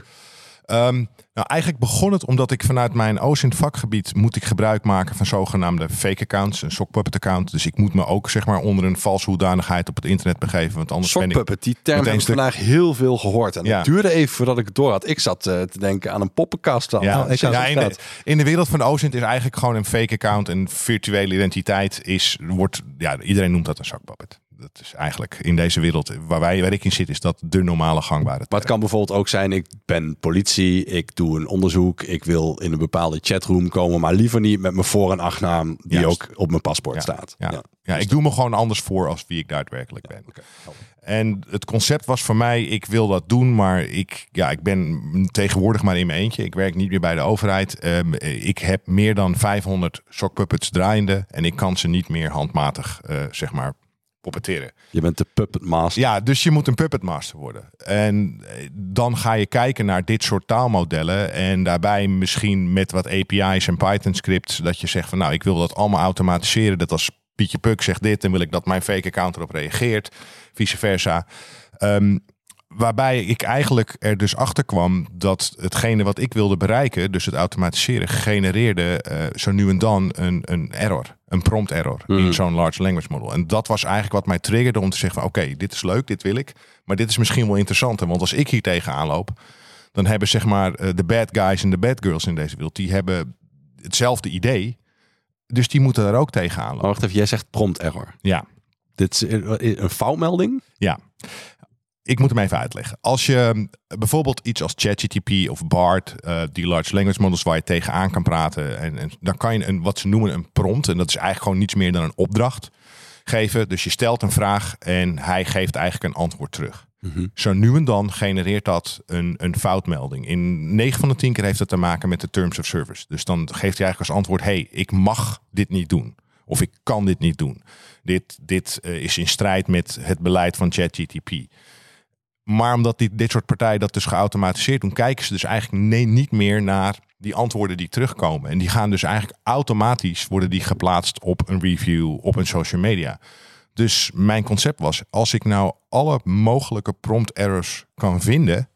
Um, nou, eigenlijk begon het omdat ik vanuit mijn O S I N T vakgebied moet ik gebruik maken van zogenaamde fake accounts, een sockpuppet account. Dus ik moet me ook zeg maar onder een valse hoedanigheid op het internet begeven. Want anders sockpuppet, ben ik die term heb ik stuk... vandaag heel veel gehoord. En ja. het duurde even voordat ik het door had. Ik zat uh, te denken aan een poppenkast. Dan. Ja, Nou, ik ja, in, de, in de wereld van de O S I N T is eigenlijk gewoon een fake account. Een virtuele identiteit is, wordt, ja, iedereen noemt dat een sockpuppet. Dat is eigenlijk in deze wereld waar, wij, waar ik in zit, is dat de normale gangbare term. Maar het kan bijvoorbeeld ook zijn, ik ben politie, ik doe een onderzoek, ik wil in een bepaalde chatroom komen, maar liever niet met mijn voor- en achternaam die Juist. ook op mijn paspoort ja, staat. Ja, ja. ja ik doe me gewoon anders voor als wie ik daadwerkelijk ben. Okay. En het concept was voor mij, ik wil dat doen, maar ik, ja, ik ben tegenwoordig maar in mijn eentje. Ik werk niet meer bij de overheid. Um, ik heb meer dan vijfhonderd sockpuppets draaiende en ik kan ze niet meer handmatig, uh, zeg maar, puppeteren. Je bent de puppet master. Ja, dus je moet een puppet master worden. En dan ga je kijken naar dit soort taalmodellen en daarbij misschien met wat A P I's en Python scripts dat je zegt van nou, ik wil dat allemaal automatiseren. Dat als Pietje Puk zegt dit, dan wil ik dat mijn fake account erop reageert. Vice versa. Um, waarbij ik eigenlijk er dus achter kwam dat hetgene wat ik wilde bereiken, dus het automatiseren, genereerde uh, zo nu en dan een, een error. Een prompt error mm. in zo'n large language model. En dat was eigenlijk wat mij triggerde om te zeggen van oké, okay, dit is leuk, dit wil ik. Maar dit is misschien wel interessanter. Want als ik hier tegenaan loop, dan hebben zeg maar de bad guys en de bad girls in deze wereld, die hebben hetzelfde idee. Dus die moeten daar ook tegenaan lopen. Oh, wacht even, jij zegt prompt error. Ja. Dit is een foutmelding? Ja. ik moet hem even uitleggen. Als je bijvoorbeeld iets als ChatGPT of Bard, uh, die large language models waar je tegenaan kan praten, en, en dan kan je een, wat ze noemen een prompt, en dat is eigenlijk gewoon niets meer dan een opdracht geven. Dus je stelt een vraag en hij geeft eigenlijk een antwoord terug. Mm-hmm. Zo nu en dan genereert dat een, een foutmelding. In negen van de tien keer heeft dat te maken met de terms of service. Dus dan geeft hij eigenlijk als antwoord, hey, ik mag dit niet doen. Of ik kan dit niet doen. Dit, dit uh, is in strijd met het beleid van ChatGPT. Maar omdat die, dit soort partijen dat dus geautomatiseerd doen, kijken ze dus eigenlijk nee, niet meer naar die antwoorden die terugkomen. En die gaan dus eigenlijk automatisch worden die geplaatst op een review, op een social media. Dus mijn concept was, als ik nou alle mogelijke prompt errors kan vinden,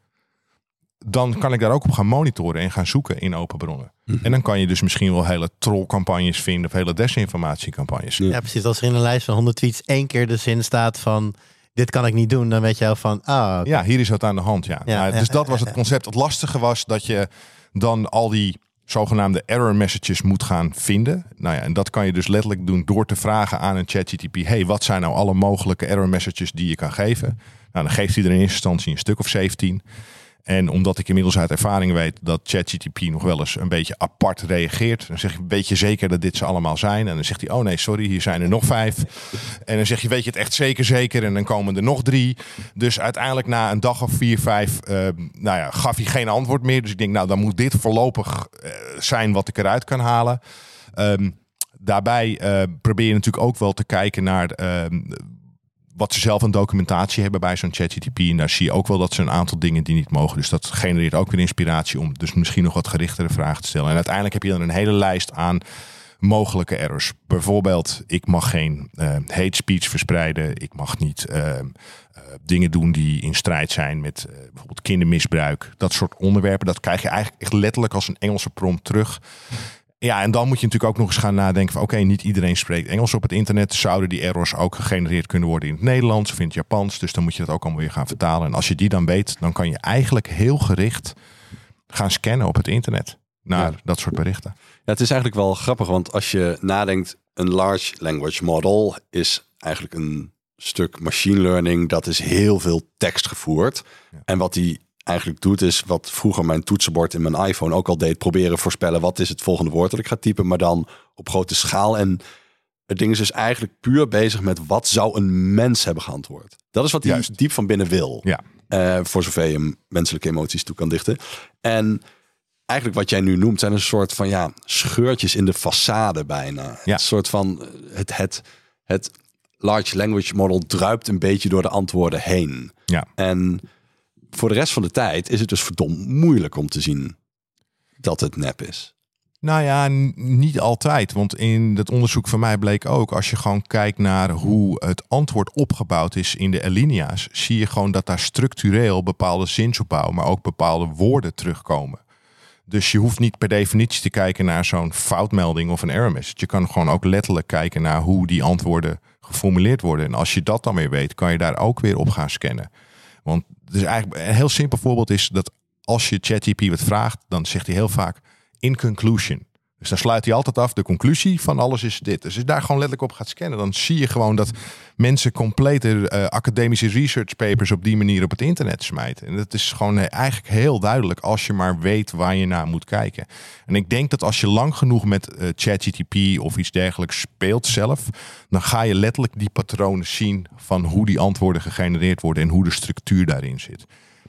dan kan ik daar ook op gaan monitoren en gaan zoeken in open bronnen. Mm-hmm. En dan kan je dus misschien wel hele trollcampagnes vinden of hele desinformatiecampagnes. Ja, precies. Als er in een lijst van honderd tweets één keer de zin staat van dit kan ik niet doen, dan weet je wel van ah. Okay. Ja, hier is wat aan de hand. Ja. Ja, nou, ja, dus dat ja, was het ja. concept. Het lastige was dat je dan al die zogenaamde error messages moet gaan vinden. Nou ja, en dat kan je dus letterlijk doen door te vragen aan een ChatGPT. Hey, wat zijn nou alle mogelijke error messages die je kan geven? Nou, dan geeft hij er in eerste instantie een stuk of zeventien. En omdat ik inmiddels uit ervaring weet dat ChatGPT nog wel eens een beetje apart reageert, dan zeg je, weet je zeker dat dit ze allemaal zijn? En dan zegt hij, oh nee, sorry, hier zijn er nog vijf. En dan zeg je, weet je het echt zeker zeker? En dan komen er nog drie. Dus uiteindelijk na een dag of vier, vijf, uh, nou ja, gaf hij geen antwoord meer. Dus ik denk, nou, dan moet dit voorlopig uh, zijn wat ik eruit kan halen. Um, daarbij uh, probeer je natuurlijk ook wel te kijken naar Uh, wat ze zelf aan documentatie hebben bij zo'n ChatGPT. En daar zie je ook wel dat ze een aantal dingen die niet mogen. Dus dat genereert ook weer inspiratie om dus misschien nog wat gerichtere vragen te stellen. En uiteindelijk heb je dan een hele lijst aan mogelijke errors. Bijvoorbeeld, ik mag geen uh, hate speech verspreiden. Ik mag niet uh, uh, dingen doen die in strijd zijn met uh, bijvoorbeeld kindermisbruik. Dat soort onderwerpen. Dat krijg je eigenlijk echt letterlijk als een Engelse prompt terug. Ja, en dan moet je natuurlijk ook nog eens gaan nadenken van oké, okay, niet iedereen spreekt Engels op het internet. Zouden die errors ook gegenereerd kunnen worden in het Nederlands of in het Japans? Dus dan moet je dat ook allemaal weer gaan vertalen. En als je die dan weet, dan kan je eigenlijk heel gericht gaan scannen op het internet naar ja. dat soort berichten. Ja, het is eigenlijk wel grappig, want als je nadenkt, een large language model is eigenlijk een stuk machine learning. Dat is heel veel tekst gevoerd. Ja. En wat die eigenlijk doet is wat vroeger mijn toetsenbord in mijn iPhone ook al deed. Proberen voorspellen wat is het volgende woord dat ik ga typen. Maar dan op grote schaal. En het ding is dus eigenlijk puur bezig met wat zou een mens hebben geantwoord. Dat is wat hij Juist. diep van binnen wil. Ja. Uh, voor zover je hem menselijke emoties toe kan dichten. En eigenlijk wat jij nu noemt zijn een soort van ja scheurtjes in de façade bijna. Ja. Een soort van het, het, het large language model druipt een beetje door de antwoorden heen. Ja. En voor de rest van de tijd is het dus verdomd moeilijk om te zien dat het nep is. Nou ja, n- niet altijd. Want in het onderzoek van mij bleek ook, als je gewoon kijkt naar hoe het antwoord opgebouwd is in de alinea's, zie je gewoon dat daar structureel bepaalde zinsopbouw, maar ook bepaalde woorden terugkomen. Dus je hoeft niet per definitie te kijken naar zo'n foutmelding of een error message. Je kan gewoon ook letterlijk kijken naar hoe die antwoorden geformuleerd worden. En als je dat dan weer weet, kan je daar ook weer op gaan scannen. Want het is eigenlijk een heel simpel voorbeeld is dat als je ChatGPT wat vraagt, dan zegt hij heel vaak in conclusion. Dus dan sluit hij altijd af, de conclusie van alles is dit. Dus als je daar gewoon letterlijk op gaat scannen, dan zie je gewoon dat mensen complete uh, academische research papers op die manier op het internet smijten. En dat is gewoon eigenlijk heel duidelijk als je maar weet waar je naar moet kijken. En ik denk dat als je lang genoeg met uh, ChatGPT of iets dergelijks speelt zelf, dan ga je letterlijk die patronen zien van hoe die antwoorden gegenereerd worden en hoe de structuur daarin zit.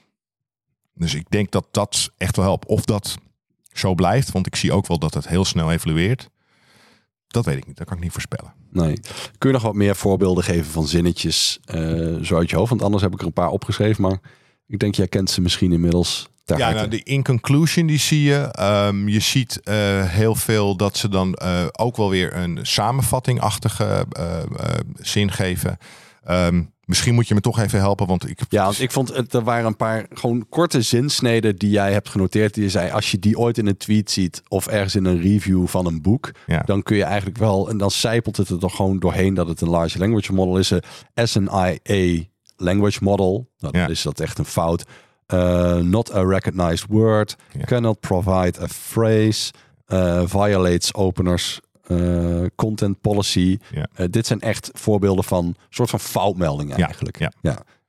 Dus ik denk dat dat echt wel helpt. Of dat zo blijft, want ik zie ook wel dat het heel snel evolueert. Dat weet ik niet, dat kan ik niet voorspellen. Nee. Kun je nog wat meer voorbeelden geven van zinnetjes uh, zo uit je hoofd? Want anders heb ik er een paar opgeschreven, maar ik denk jij kent ze misschien inmiddels. Ja, nou, de in conclusion die zie je. Um, je ziet uh, heel veel dat ze dan uh, ook wel weer een samenvattingachtige uh, uh, zin geven. Um, Misschien moet je me toch even helpen, want ik... Ja, want ik vond het, er waren een paar gewoon korte zinsneden die jij hebt genoteerd. Die je zei, als je die ooit in een tweet ziet of ergens in een review van een boek, ja. dan kun je eigenlijk wel, en dan zijpelt het er toch gewoon doorheen dat het een large language model is. S N I A language model. Nou, dan ja. is dat echt een fout. Uh, not a recognized word. Ja. Cannot provide a phrase. Uh, violates openers. Uh, content policy. Ja. Uh, dit zijn echt voorbeelden van soort van foutmeldingen eigenlijk. Ja, ja. Ja.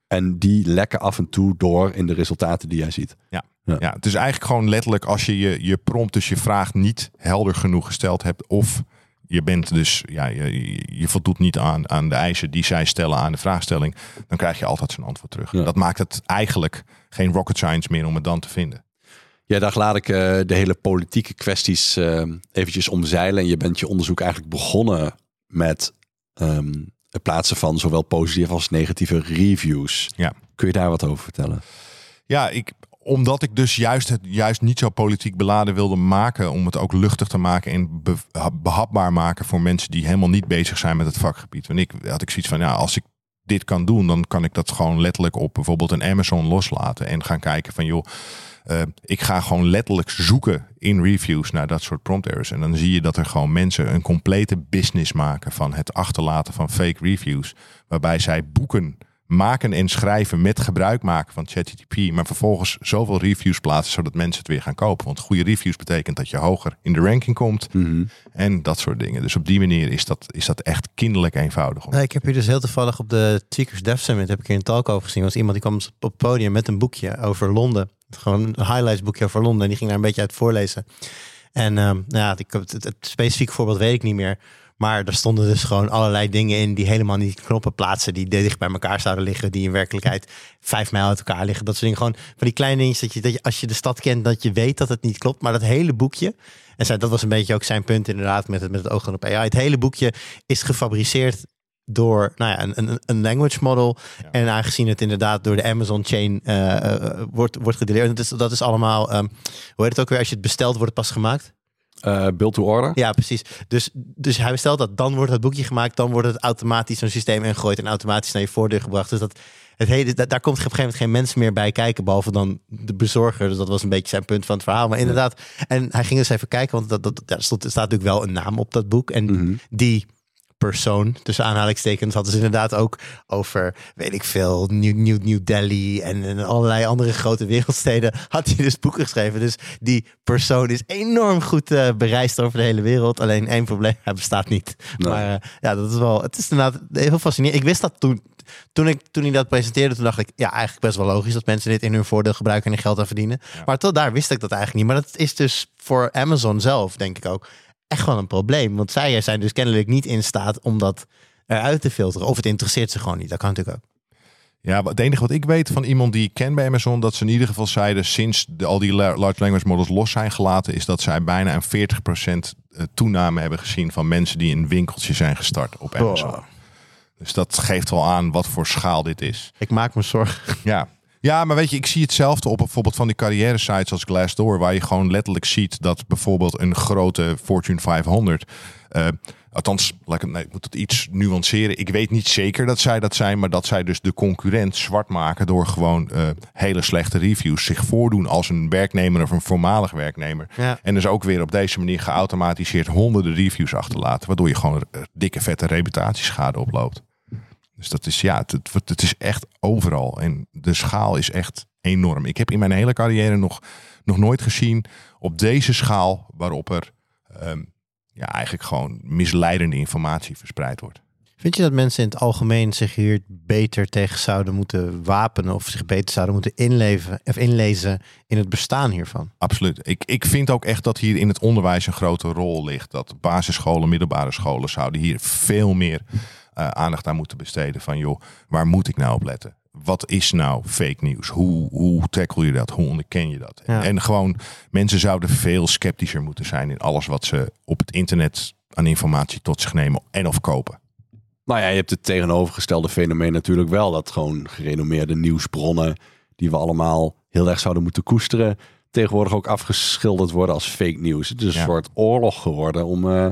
En die lekken af en toe door in de resultaten die jij ziet. Ja. Ja. ja, het is eigenlijk gewoon letterlijk als je je, je prompt, dus je vraag niet helder genoeg gesteld hebt. Of je bent dus, ja, je, je voldoet niet aan, aan de eisen die zij stellen aan de vraagstelling. Dan krijg je altijd zijn antwoord terug. Ja. Dat maakt het eigenlijk geen rocket science meer om het dan te vinden. Ja, daar laat ik uh, de hele politieke kwesties uh, eventjes omzeilen. En je bent je onderzoek eigenlijk begonnen met um, het plaatsen van zowel positieve als negatieve reviews. Ja. Kun je daar wat over vertellen? Ja, ik, omdat ik dus juist het juist niet zo politiek beladen wilde maken, om het ook luchtig te maken en be, behapbaar maken voor mensen die helemaal niet bezig zijn met het vakgebied. Want ik had ik zoiets van, ja, als ik dit kan doen, dan kan ik dat gewoon letterlijk op bijvoorbeeld een Amazon loslaten en gaan kijken van, joh, Uh, ik ga gewoon letterlijk zoeken in reviews naar dat soort prompt errors. En dan zie je dat er gewoon mensen een complete business maken van het achterlaten van fake reviews. Waarbij zij boeken maken en schrijven met gebruik maken van ChatGPT. Maar vervolgens zoveel reviews plaatsen zodat mensen het weer gaan kopen. Want goede reviews betekent dat je hoger in de ranking komt. Mm-hmm. En dat soort dingen. Dus op die manier is dat, is dat echt kinderlijk eenvoudig. Nee, ik heb hier dus heel toevallig op de Tweakers Dev Summit heb ik hier een talk over gezien. Was iemand die kwam op het podium met een boekje over Londen. Gewoon een highlights boekje over Londen. En die ging daar een beetje uit voorlezen. En um, nou ja, het, het, het specifieke voorbeeld weet ik niet meer. Maar er stonden dus gewoon allerlei dingen in die helemaal niet knoppen plaatsen. Die dicht bij elkaar zouden liggen. Die in werkelijkheid vijf mijl uit elkaar liggen. Dat soort dingen. Gewoon van die kleine dingetjes dat je, dat je als je de stad kent, dat je weet dat het niet klopt. Maar dat hele boekje. En zij, dat was een beetje ook zijn punt inderdaad met het, met het oog op A I. Het hele boekje is gefabriceerd door nou ja, een, een, een language model. Ja. En aangezien het inderdaad door de Amazon chain uh, uh, wordt, wordt gedeleerd. Dat is, dat is allemaal, um, hoe heet het ook weer? Als je het bestelt, wordt het pas gemaakt. Uh, build to order. Ja, precies. Dus, dus hij bestelt dat, dan wordt het boekje gemaakt, dan wordt het automatisch zo'n systeem ingegooid en automatisch naar je voordeur gebracht. Dus dat, het hele, dat, daar komt op een gegeven moment geen mens meer bij kijken, behalve dan de bezorger. Dus dat was een beetje zijn punt van het verhaal. Maar inderdaad, en hij ging dus even kijken, want dat, dat, daar stond, er staat natuurlijk wel een naam op dat boek. En mm-hmm. die persoon, tussen aanhalingstekens, hadden ze inderdaad ook over, weet ik veel, New, New, New Delhi en, en allerlei andere grote wereldsteden had hij dus boeken geschreven. Dus die persoon is enorm goed uh, bereisd over de hele wereld. Alleen één probleem, hij bestaat niet. Nee. Maar uh, ja, dat is wel, het is inderdaad heel fascinerend. Ik wist dat toen, toen, ik, toen hij dat presenteerde, toen dacht ik, ja, eigenlijk best wel logisch dat mensen dit in hun voordeel gebruiken en er geld aan verdienen. Ja. Maar tot daar wist ik dat eigenlijk niet. Maar dat is dus voor Amazon zelf, denk ik ook, echt wel een probleem. Want zij zijn dus kennelijk niet in staat om dat eruit te filteren. Of het interesseert ze gewoon niet. Dat kan natuurlijk ook. Ja, het enige wat ik weet van iemand die ik ken bij Amazon, dat ze in ieder geval zeiden, sinds de, al die large language models los zijn gelaten, is dat zij bijna een veertig procent toename hebben gezien van mensen die een winkeltje zijn gestart op Amazon. Oh. Dus dat geeft wel aan wat voor schaal dit is. Ik maak me zorgen. Ja. Ja, maar weet je, ik zie hetzelfde op bijvoorbeeld van die carrière sites als Glassdoor, waar je gewoon letterlijk ziet dat bijvoorbeeld een grote Fortune vijfhonderd, uh, althans, like, nee, ik moet het iets nuanceren. Ik weet niet zeker dat zij dat zijn, maar dat zij dus de concurrent zwart maken door gewoon uh, hele slechte reviews, zich voordoen als een werknemer of een voormalig werknemer. Ja. En dus ook weer op deze manier geautomatiseerd honderden reviews achterlaten, waardoor je gewoon uh, dikke vette reputatieschade oploopt. Dus dat is, ja, het, het is echt overal. En de schaal is echt enorm. Ik heb in mijn hele carrière nog, nog nooit gezien op deze schaal waarop er um, ja, eigenlijk gewoon misleidende informatie verspreid wordt. Vind je dat mensen in het algemeen zich hier beter tegen zouden moeten wapenen of zich beter zouden moeten inleven, of inlezen in het bestaan hiervan? Absoluut. Ik, ik vind ook echt dat hier in het onderwijs een grote rol ligt. Dat basisscholen, middelbare scholen zouden hier veel meer Uh, aandacht aan moeten besteden van, joh, waar moet ik nou op letten? Wat is nou fake news? Hoe, hoe tackle je dat? Hoe onderken je dat? Ja. En gewoon, mensen zouden veel sceptischer moeten zijn in alles wat ze op het internet aan informatie tot zich nemen en of kopen. Nou ja, je hebt het tegenovergestelde fenomeen natuurlijk wel. Dat gewoon gerenommeerde nieuwsbronnen, die we allemaal heel erg zouden moeten koesteren, tegenwoordig ook afgeschilderd worden als fake news. Het is een ja. soort oorlog geworden om Uh,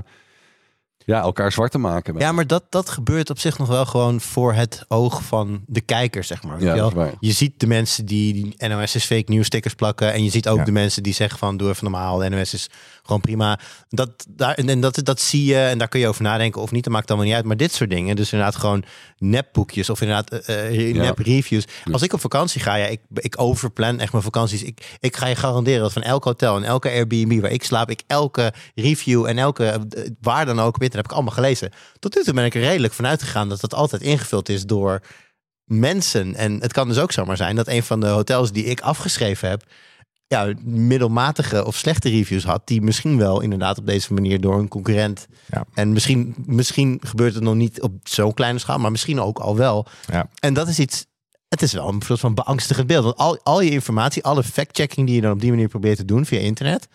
Ja, elkaar zwart te maken. Ja, maar dat, dat gebeurt op zich nog wel gewoon voor het oog van de kijker, zeg maar. Ja, je, je ziet de mensen die, die N O S is fake news stickers plakken. En je ziet ook ja. de mensen die zeggen van, doe even normaal. De N O S is gewoon prima. Dat, daar, en dat, dat zie je en daar kun je over nadenken of niet. Dat maakt allemaal niet uit. Maar dit soort dingen, dus inderdaad gewoon nepboekjes of inderdaad uh, nep ja. reviews. Als ik op vakantie ga, ja, ik, ik overplan echt mijn vakanties. Ik, ik ga je garanderen dat van elk hotel en elke Airbnb waar ik slaap, ik elke review en elke uh, waar dan ook, weet, dat heb ik allemaal gelezen. Tot nu toe ben ik er redelijk vanuit gegaan dat dat altijd ingevuld is door mensen. En het kan dus ook zomaar zijn dat een van de hotels die ik afgeschreven heb, ja, middelmatige of slechte reviews had, die misschien wel inderdaad op deze manier door een concurrent. Ja. En misschien, misschien gebeurt het nog niet op zo'n kleine schaal, maar misschien ook al wel. Ja. En dat is iets. Het is wel een soort van beangstigend beeld. Want al, al je informatie, alle fact-checking die je dan op die manier probeert te doen via internet,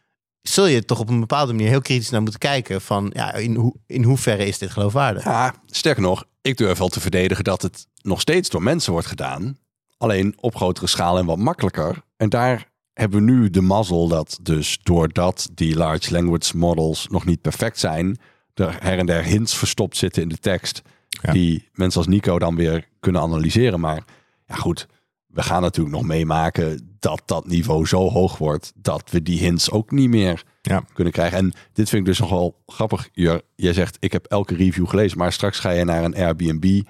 zul je toch op een bepaalde manier heel kritisch naar moeten kijken van, ja, in, ho- in hoeverre is dit geloofwaardig? Ja, sterker nog, ik durf wel te verdedigen dat het nog steeds door mensen wordt gedaan. Alleen op grotere schaal en wat makkelijker. En daar hebben we nu de mazzel dat dus doordat die large language models nog niet perfect zijn, er her en der hints verstopt zitten in de tekst, Ja. die mensen als Nico dan weer kunnen analyseren. Maar ja goed, we gaan natuurlijk nog meemaken dat dat niveau zo hoog wordt dat we die hints ook niet meer Ja. kunnen krijgen. En dit vind ik dus nogal grappig. Jur, jij zegt, ik heb elke review gelezen, maar straks ga je naar een Airbnb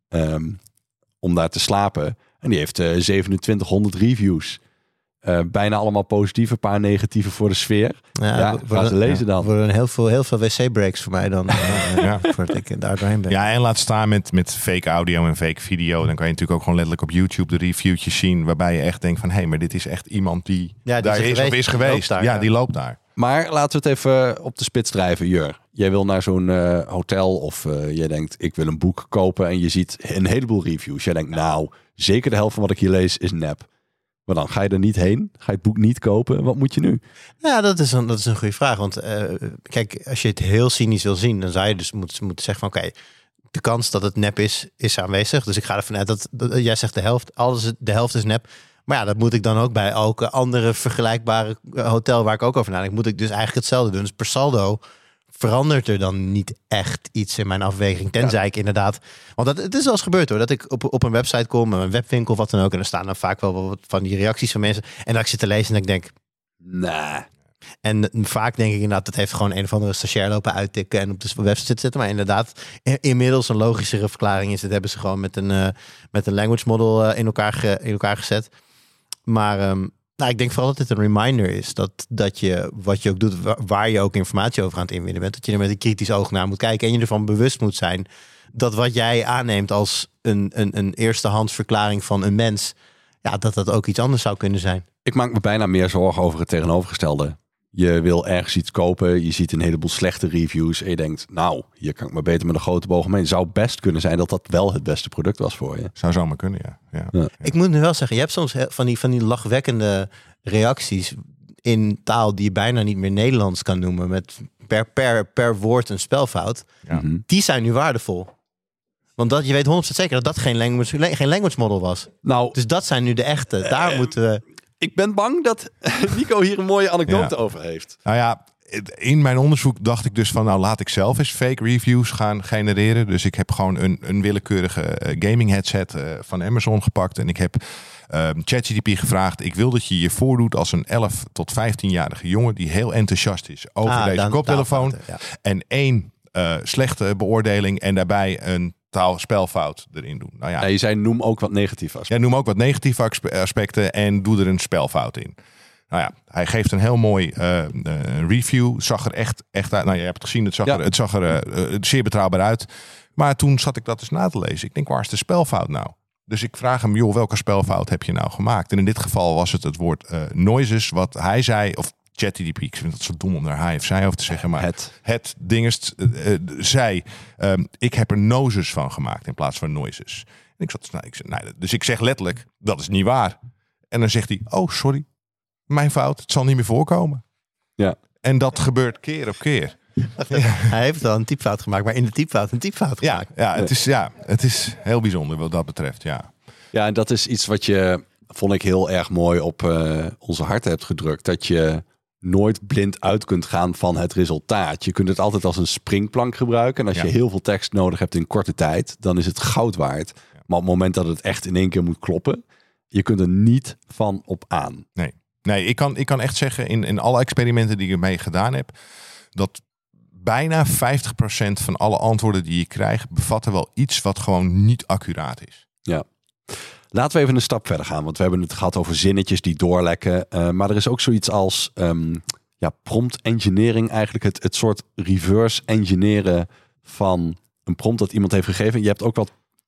um, om daar te slapen. En die heeft uh, zevenentwintighonderd reviews. Uh, bijna allemaal positieve, een paar negatieve voor de sfeer. Ja, ja gaan ze lezen dan. Er worden heel veel, heel veel wc-breaks voor mij dan. uh, Ja. Voordat ik daar doorheen ben. Ja, en laat staan met, met fake audio en fake video. Dan kan je natuurlijk ook gewoon letterlijk op YouTube de reviewtjes zien, waarbij je echt denkt van, hé, hey, maar dit is echt iemand die, Ja, die daar is is, geweest, of is die geweest. loopt daar, ja, ja. die loopt daar. Maar laten we het even op de spits drijven, Jur. Jij wil naar zo'n uh, hotel of uh, jij denkt, ik wil een boek kopen en je ziet een heleboel reviews. Jij denkt, nou, zeker de helft van wat ik hier lees is nep. Maar dan ga je er niet heen? Ga je het boek niet kopen? Wat moet je nu? Ja, dat is een, dat is een goede vraag. Want uh, kijk, als je het heel cynisch wil zien, dan zou je dus moeten, moeten zeggen van, oké, okay, de kans dat het nep is, is aanwezig. Dus ik ga ervan uit dat, dat jij zegt de helft, alles de helft is nep. Maar ja, dat moet ik dan ook bij elke andere vergelijkbare hotel waar ik ook over nadenk, moet ik dus eigenlijk hetzelfde doen. Dus per saldo verandert er dan niet echt iets in mijn afweging. Tenzij ja. ik inderdaad, want dat, het is wel eens gebeurd hoor, dat ik op, op een website kom, een webwinkel of wat dan ook, en er staan dan vaak wel wat van die reacties van mensen. En dat ik zit te lezen en ik denk, nah. En vaak denk ik inderdaad, dat heeft gewoon een of andere stagiair lopen uittikken en op de website zetten. Maar inderdaad, inmiddels een logischere verklaring is, dat hebben ze gewoon met een, uh, met een language model uh, in, elkaar ge, in elkaar gezet. Maar um, nou, ik denk vooral dat dit een reminder is. Dat, dat je, wat je ook doet, waar, waar je ook informatie over aan het inwinnen bent, dat je er met een kritisch oog naar moet kijken. En je ervan bewust moet zijn dat wat jij aanneemt als een, een, een eerstehands verklaring van een mens, ja, dat dat ook iets anders zou kunnen zijn. Ik maak me bijna meer zorgen over het tegenovergestelde. Je wil ergens iets kopen, je ziet een heleboel slechte reviews en je denkt, nou, hier kan ik maar beter met een grote boog omheen. Het zou best kunnen zijn dat dat wel het beste product was voor je. Zou zomaar kunnen, ja. Ja. Ja. Ja. Ik moet nu wel zeggen, je hebt soms van die, van die lachwekkende reacties in taal die je bijna niet meer Nederlands kan noemen, met per, per, per woord een spelfout. Ja. Mm-hmm. Die zijn nu waardevol. Want dat, je weet honderd procent zeker dat dat geen language, geen language model was. Nou, Dus dat zijn nu de echte. Daar uh, moeten we... Ik ben bang dat Nico hier een mooie anekdote Ja. over heeft. Nou ja, in mijn onderzoek dacht ik dus van, nou laat ik zelf eens fake reviews gaan genereren. Dus ik heb gewoon een, een willekeurige uh, gaming headset uh, van Amazon gepakt. En ik heb uh, ChatGPT gevraagd, ik wil dat je je voordoet als een elf tot vijftienjarige jongen die heel enthousiast is over Ah, deze dan- koptelefoon. taalfouten, ja. En één uh, slechte beoordeling en daarbij een taalspelfout erin doen. Nou ja, Ja, je zei, noem ook wat negatief was. ja, noem ook wat negatieve aspe- aspecten en doe er een spelfout in. Nou ja, hij geeft een heel mooi uh, uh, review. Zag er echt, echt uit. Nou, je hebt het gezien, het zag Ja. er, het zag er uh, uh, zeer betrouwbaar uit. Maar toen zat ik dat eens na te lezen. Ik denk, waar is de spelfout nou? Dus ik vraag hem, joh, welke spelfout heb je nou gemaakt? En in dit geval was het het woord uh, noises, wat hij zei, of ChatGPT, ik vind dat zo dom om daar hij of zij over te zeggen, maar Het. het dingest uh, uh, zei, um, ik heb er noses van gemaakt in plaats van noises. En ik zat, nou, ik zei, nee, dus ik zeg letterlijk, dat is niet waar. En dan zegt hij, oh sorry, mijn fout, het zal niet meer voorkomen. Ja. En dat gebeurt keer op keer. Hij heeft wel een typfout gemaakt, maar in de typfout een typfout Ja, gemaakt. ja, het is, ja, het is heel bijzonder wat dat betreft, ja. Ja, en dat is iets wat je, vond ik heel erg mooi, op uh, onze harten hebt gedrukt. Dat je nooit blind uit kunt gaan van het resultaat. Je kunt het altijd als een springplank gebruiken. En als Ja. je heel veel tekst nodig hebt in korte tijd, dan is het goud waard. Maar op het moment dat het echt in één keer moet kloppen, je kunt er niet van op aan. Nee, nee ik, kan, ik kan echt zeggen, in, in alle experimenten die ik ermee gedaan heb, dat bijna vijftig procent van alle antwoorden die je krijgt, bevatten wel iets wat gewoon niet accuraat is. Ja. Laten we even een stap verder gaan, want we hebben het gehad over zinnetjes die doorlekken. Uh, maar er is ook zoiets als um, ja, prompt engineering, eigenlijk het, het soort reverse engineeren van een prompt dat iemand heeft gegeven. Je hebt ook wat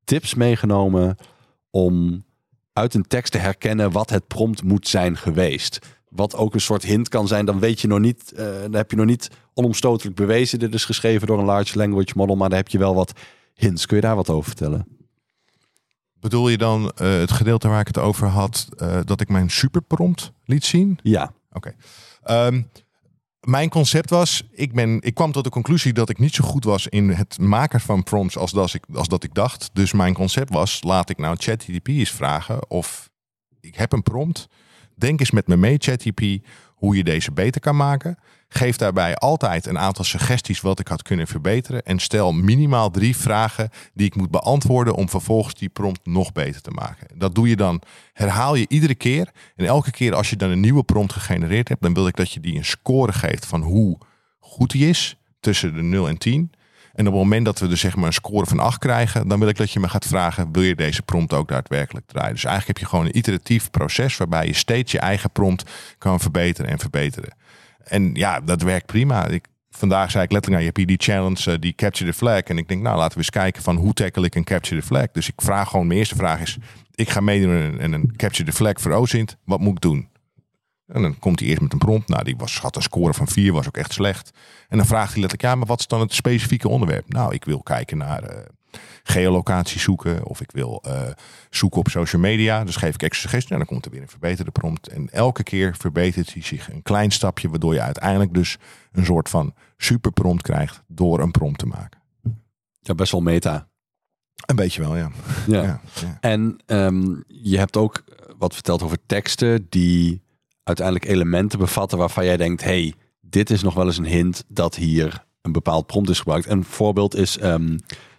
tips meegenomen om uit een tekst te herkennen wat het prompt moet zijn geweest. Wat ook een soort hint kan zijn. Dan weet je nog niet, uh, dan heb je nog niet onomstotelijk bewezen. Dit is geschreven door een large language model, maar dan heb je wel wat hints. Kun je daar wat over vertellen? Bedoel je dan uh, het gedeelte waar ik het over had, uh, dat ik mijn superprompt liet zien? Ja. Oké. Okay. Um, mijn concept was, ik, ben, ik kwam tot de conclusie dat ik niet zo goed was in het maken van prompts als dat ik, als dat ik dacht. Dus mijn concept was, laat ik nou ChatGPT eens vragen of ik heb een prompt. Denk eens met me mee, ChatGPT, hoe je deze beter kan maken. Geef daarbij altijd een aantal suggesties wat ik had kunnen verbeteren. En stel minimaal drie vragen die ik moet beantwoorden om vervolgens die prompt nog beter te maken. Dat doe je dan, herhaal je iedere keer. En elke keer als je dan een nieuwe prompt gegenereerd hebt, dan wil ik dat je die een score geeft van hoe goed die is. Tussen de nul en tien. En op het moment dat we dus zeg maar een score van acht krijgen, dan wil ik dat je me gaat vragen, wil je deze prompt ook daadwerkelijk draaien? Dus eigenlijk heb je gewoon een iteratief proces waarbij je steeds je eigen prompt kan verbeteren en verbeteren. En ja, dat werkt prima. Ik, vandaag zei ik letterlijk, nou, je hebt hier die challenge, uh, die Capture the Flag. En ik denk, nou, laten we eens kijken van hoe tackle ik een Capture the Flag. Dus ik vraag gewoon, mijn eerste vraag is, ik ga meedoen en een Capture the Flag voor OSINT. Wat moet ik doen? En dan komt hij eerst met een prompt. Nou, die was, had een score van vier, was ook echt slecht. En dan vraagt hij letterlijk, ja, maar wat is dan het specifieke onderwerp? Nou, ik wil kijken naar uh, geolocatie zoeken. Of ik wil uh, zoeken op social media. Dus geef ik extra suggesties. En dan komt er weer een verbeterde prompt. En elke keer verbetert hij zich een klein stapje. Waardoor je uiteindelijk dus een soort van super prompt krijgt door een prompt te maken. Ja, best wel meta. Een beetje wel, ja. Ja. ja, ja. En um, je hebt ook wat verteld over teksten die uiteindelijk elementen bevatten waarvan jij denkt, hey, dit is nog wel eens een hint dat hier een bepaald prompt is gebruikt. Een voorbeeld is, um,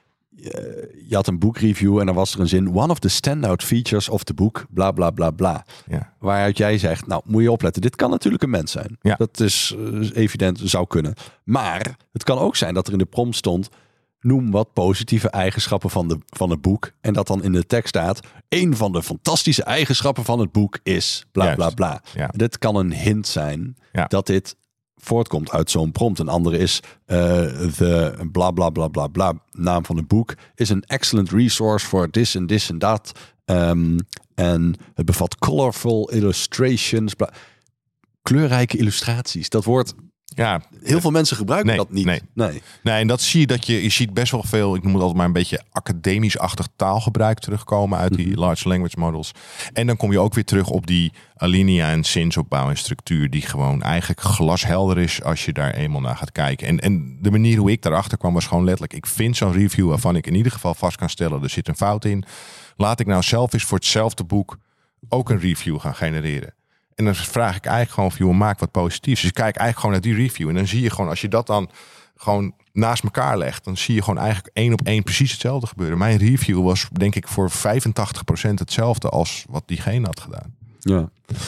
je had een boekreview en dan was er een zin, one of the standout features of the book, bla bla bla bla. Ja. Waaruit jij zegt, nou moet je opletten, dit kan natuurlijk een mens zijn. Ja. Dat is uh, evident, zou kunnen. Maar het kan ook zijn dat er in de prompt stond, noem wat positieve eigenschappen van, de, van het boek. En dat dan in de tekst staat, een van de fantastische eigenschappen van het boek is bla Juist. bla bla. Ja. Dit kan een hint zijn Ja. dat dit voortkomt uit zo'n prompt. Een andere is uh, de bla bla bla bla bla naam van het boek is een excellent resource for this and this and that. Um, en het bevat colorful illustrations. Bla. Kleurrijke illustraties. Dat woord, Ja, heel veel mensen gebruiken nee, dat niet. nee. nee. Nee, en dat zie je dat je, je ziet best wel veel, ik noem het altijd maar een beetje academisch-achtig taalgebruik terugkomen uit die Mm-hmm. large language models. En dan kom je ook weer terug op die alinea en zinsopbouw en structuur die gewoon eigenlijk glashelder is als je daar eenmaal naar gaat kijken. En, en de manier hoe ik daarachter kwam was gewoon letterlijk, ik vind zo'n review waarvan ik in ieder geval vast kan stellen, er zit een fout in. Laat ik nou zelf eens voor hetzelfde boek ook een review gaan genereren. En dan vraag ik eigenlijk gewoon van, joh, maak wat positiefs. Dus ik kijk eigenlijk gewoon naar die review. En dan zie je gewoon, als je dat dan gewoon naast elkaar legt, dan zie je gewoon eigenlijk één op één precies hetzelfde gebeuren. Mijn review was denk ik voor vijfentachtig procent hetzelfde als wat diegene had gedaan. Ja.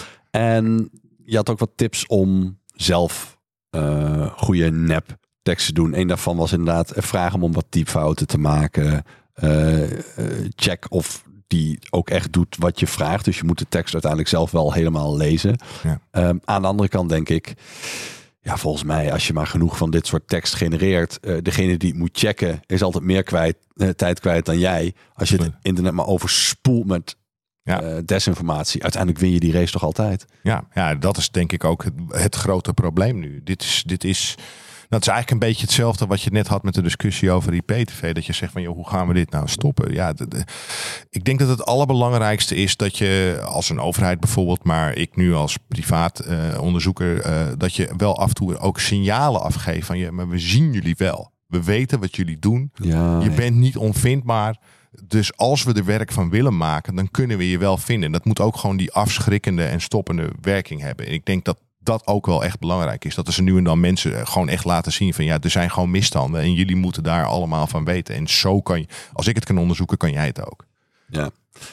En je had ook wat tips om zelf uh, goede nep teksten te doen. Eén daarvan was inderdaad vragen om wat typfouten te maken. Uh, uh, check of die ook echt doet wat je vraagt. Dus je moet de tekst uiteindelijk zelf wel helemaal lezen. Ja. Um, aan de andere kant denk ik, ja, volgens mij als je maar genoeg van dit soort tekst genereert, uh, degene die het moet checken is altijd meer kwijt, uh, tijd kwijt dan jij. Als je het internet maar overspoelt met Ja. uh, desinformatie, uiteindelijk win je die race toch altijd. Ja, ja, dat is denk ik ook het, het grote probleem nu. Dit is, dit is, dat is eigenlijk een beetje hetzelfde wat je net had met de discussie over I P T V. Dat je zegt van, joh, hoe gaan we dit nou stoppen? Ja, de, de, ik denk dat het allerbelangrijkste is dat je als een overheid bijvoorbeeld, maar ik nu als privaat uh, onderzoeker, uh, dat je wel af en toe ook signalen afgeeft van, je, maar we zien jullie wel. We weten wat jullie doen. Ja, je ja. bent niet onvindbaar. Dus als we er werk van willen maken, dan kunnen we je wel vinden. Dat moet ook gewoon die afschrikkende en stoppende werking hebben. En ik denk dat dat ook wel echt belangrijk is. Dat ze nu en dan mensen gewoon echt laten zien van, ja, er zijn gewoon misstanden en jullie moeten daar allemaal van weten. En zo kan je, als ik het kan onderzoeken, kan jij het ook. Ja.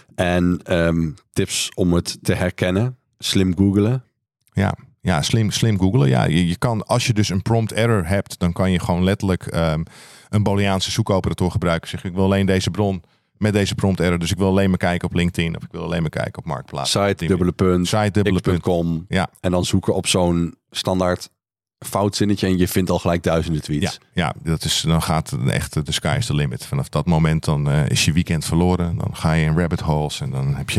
En um, tips om het te herkennen. Slim googlen. Ja, ja slim, slim googlen. Ja, je, je kan, als je dus een prompt error hebt, dan kan je gewoon letterlijk um, een Booleaanse zoekoperator gebruiken. Zeg, ik wil alleen deze bron met deze prompt error. Dus ik wil alleen maar kijken op LinkedIn of ik wil alleen maar kijken op Marktplaats. Site, dubbele punt, Site, dubbele x punt com. Ja. En dan zoeken op zo'n standaard fout zinnetje en je vindt al gelijk duizenden tweets. Ja, ja dat is, dan gaat echt de sky is the limit. Vanaf dat moment dan uh, is je weekend verloren. Dan ga je in rabbit holes en dan heb je...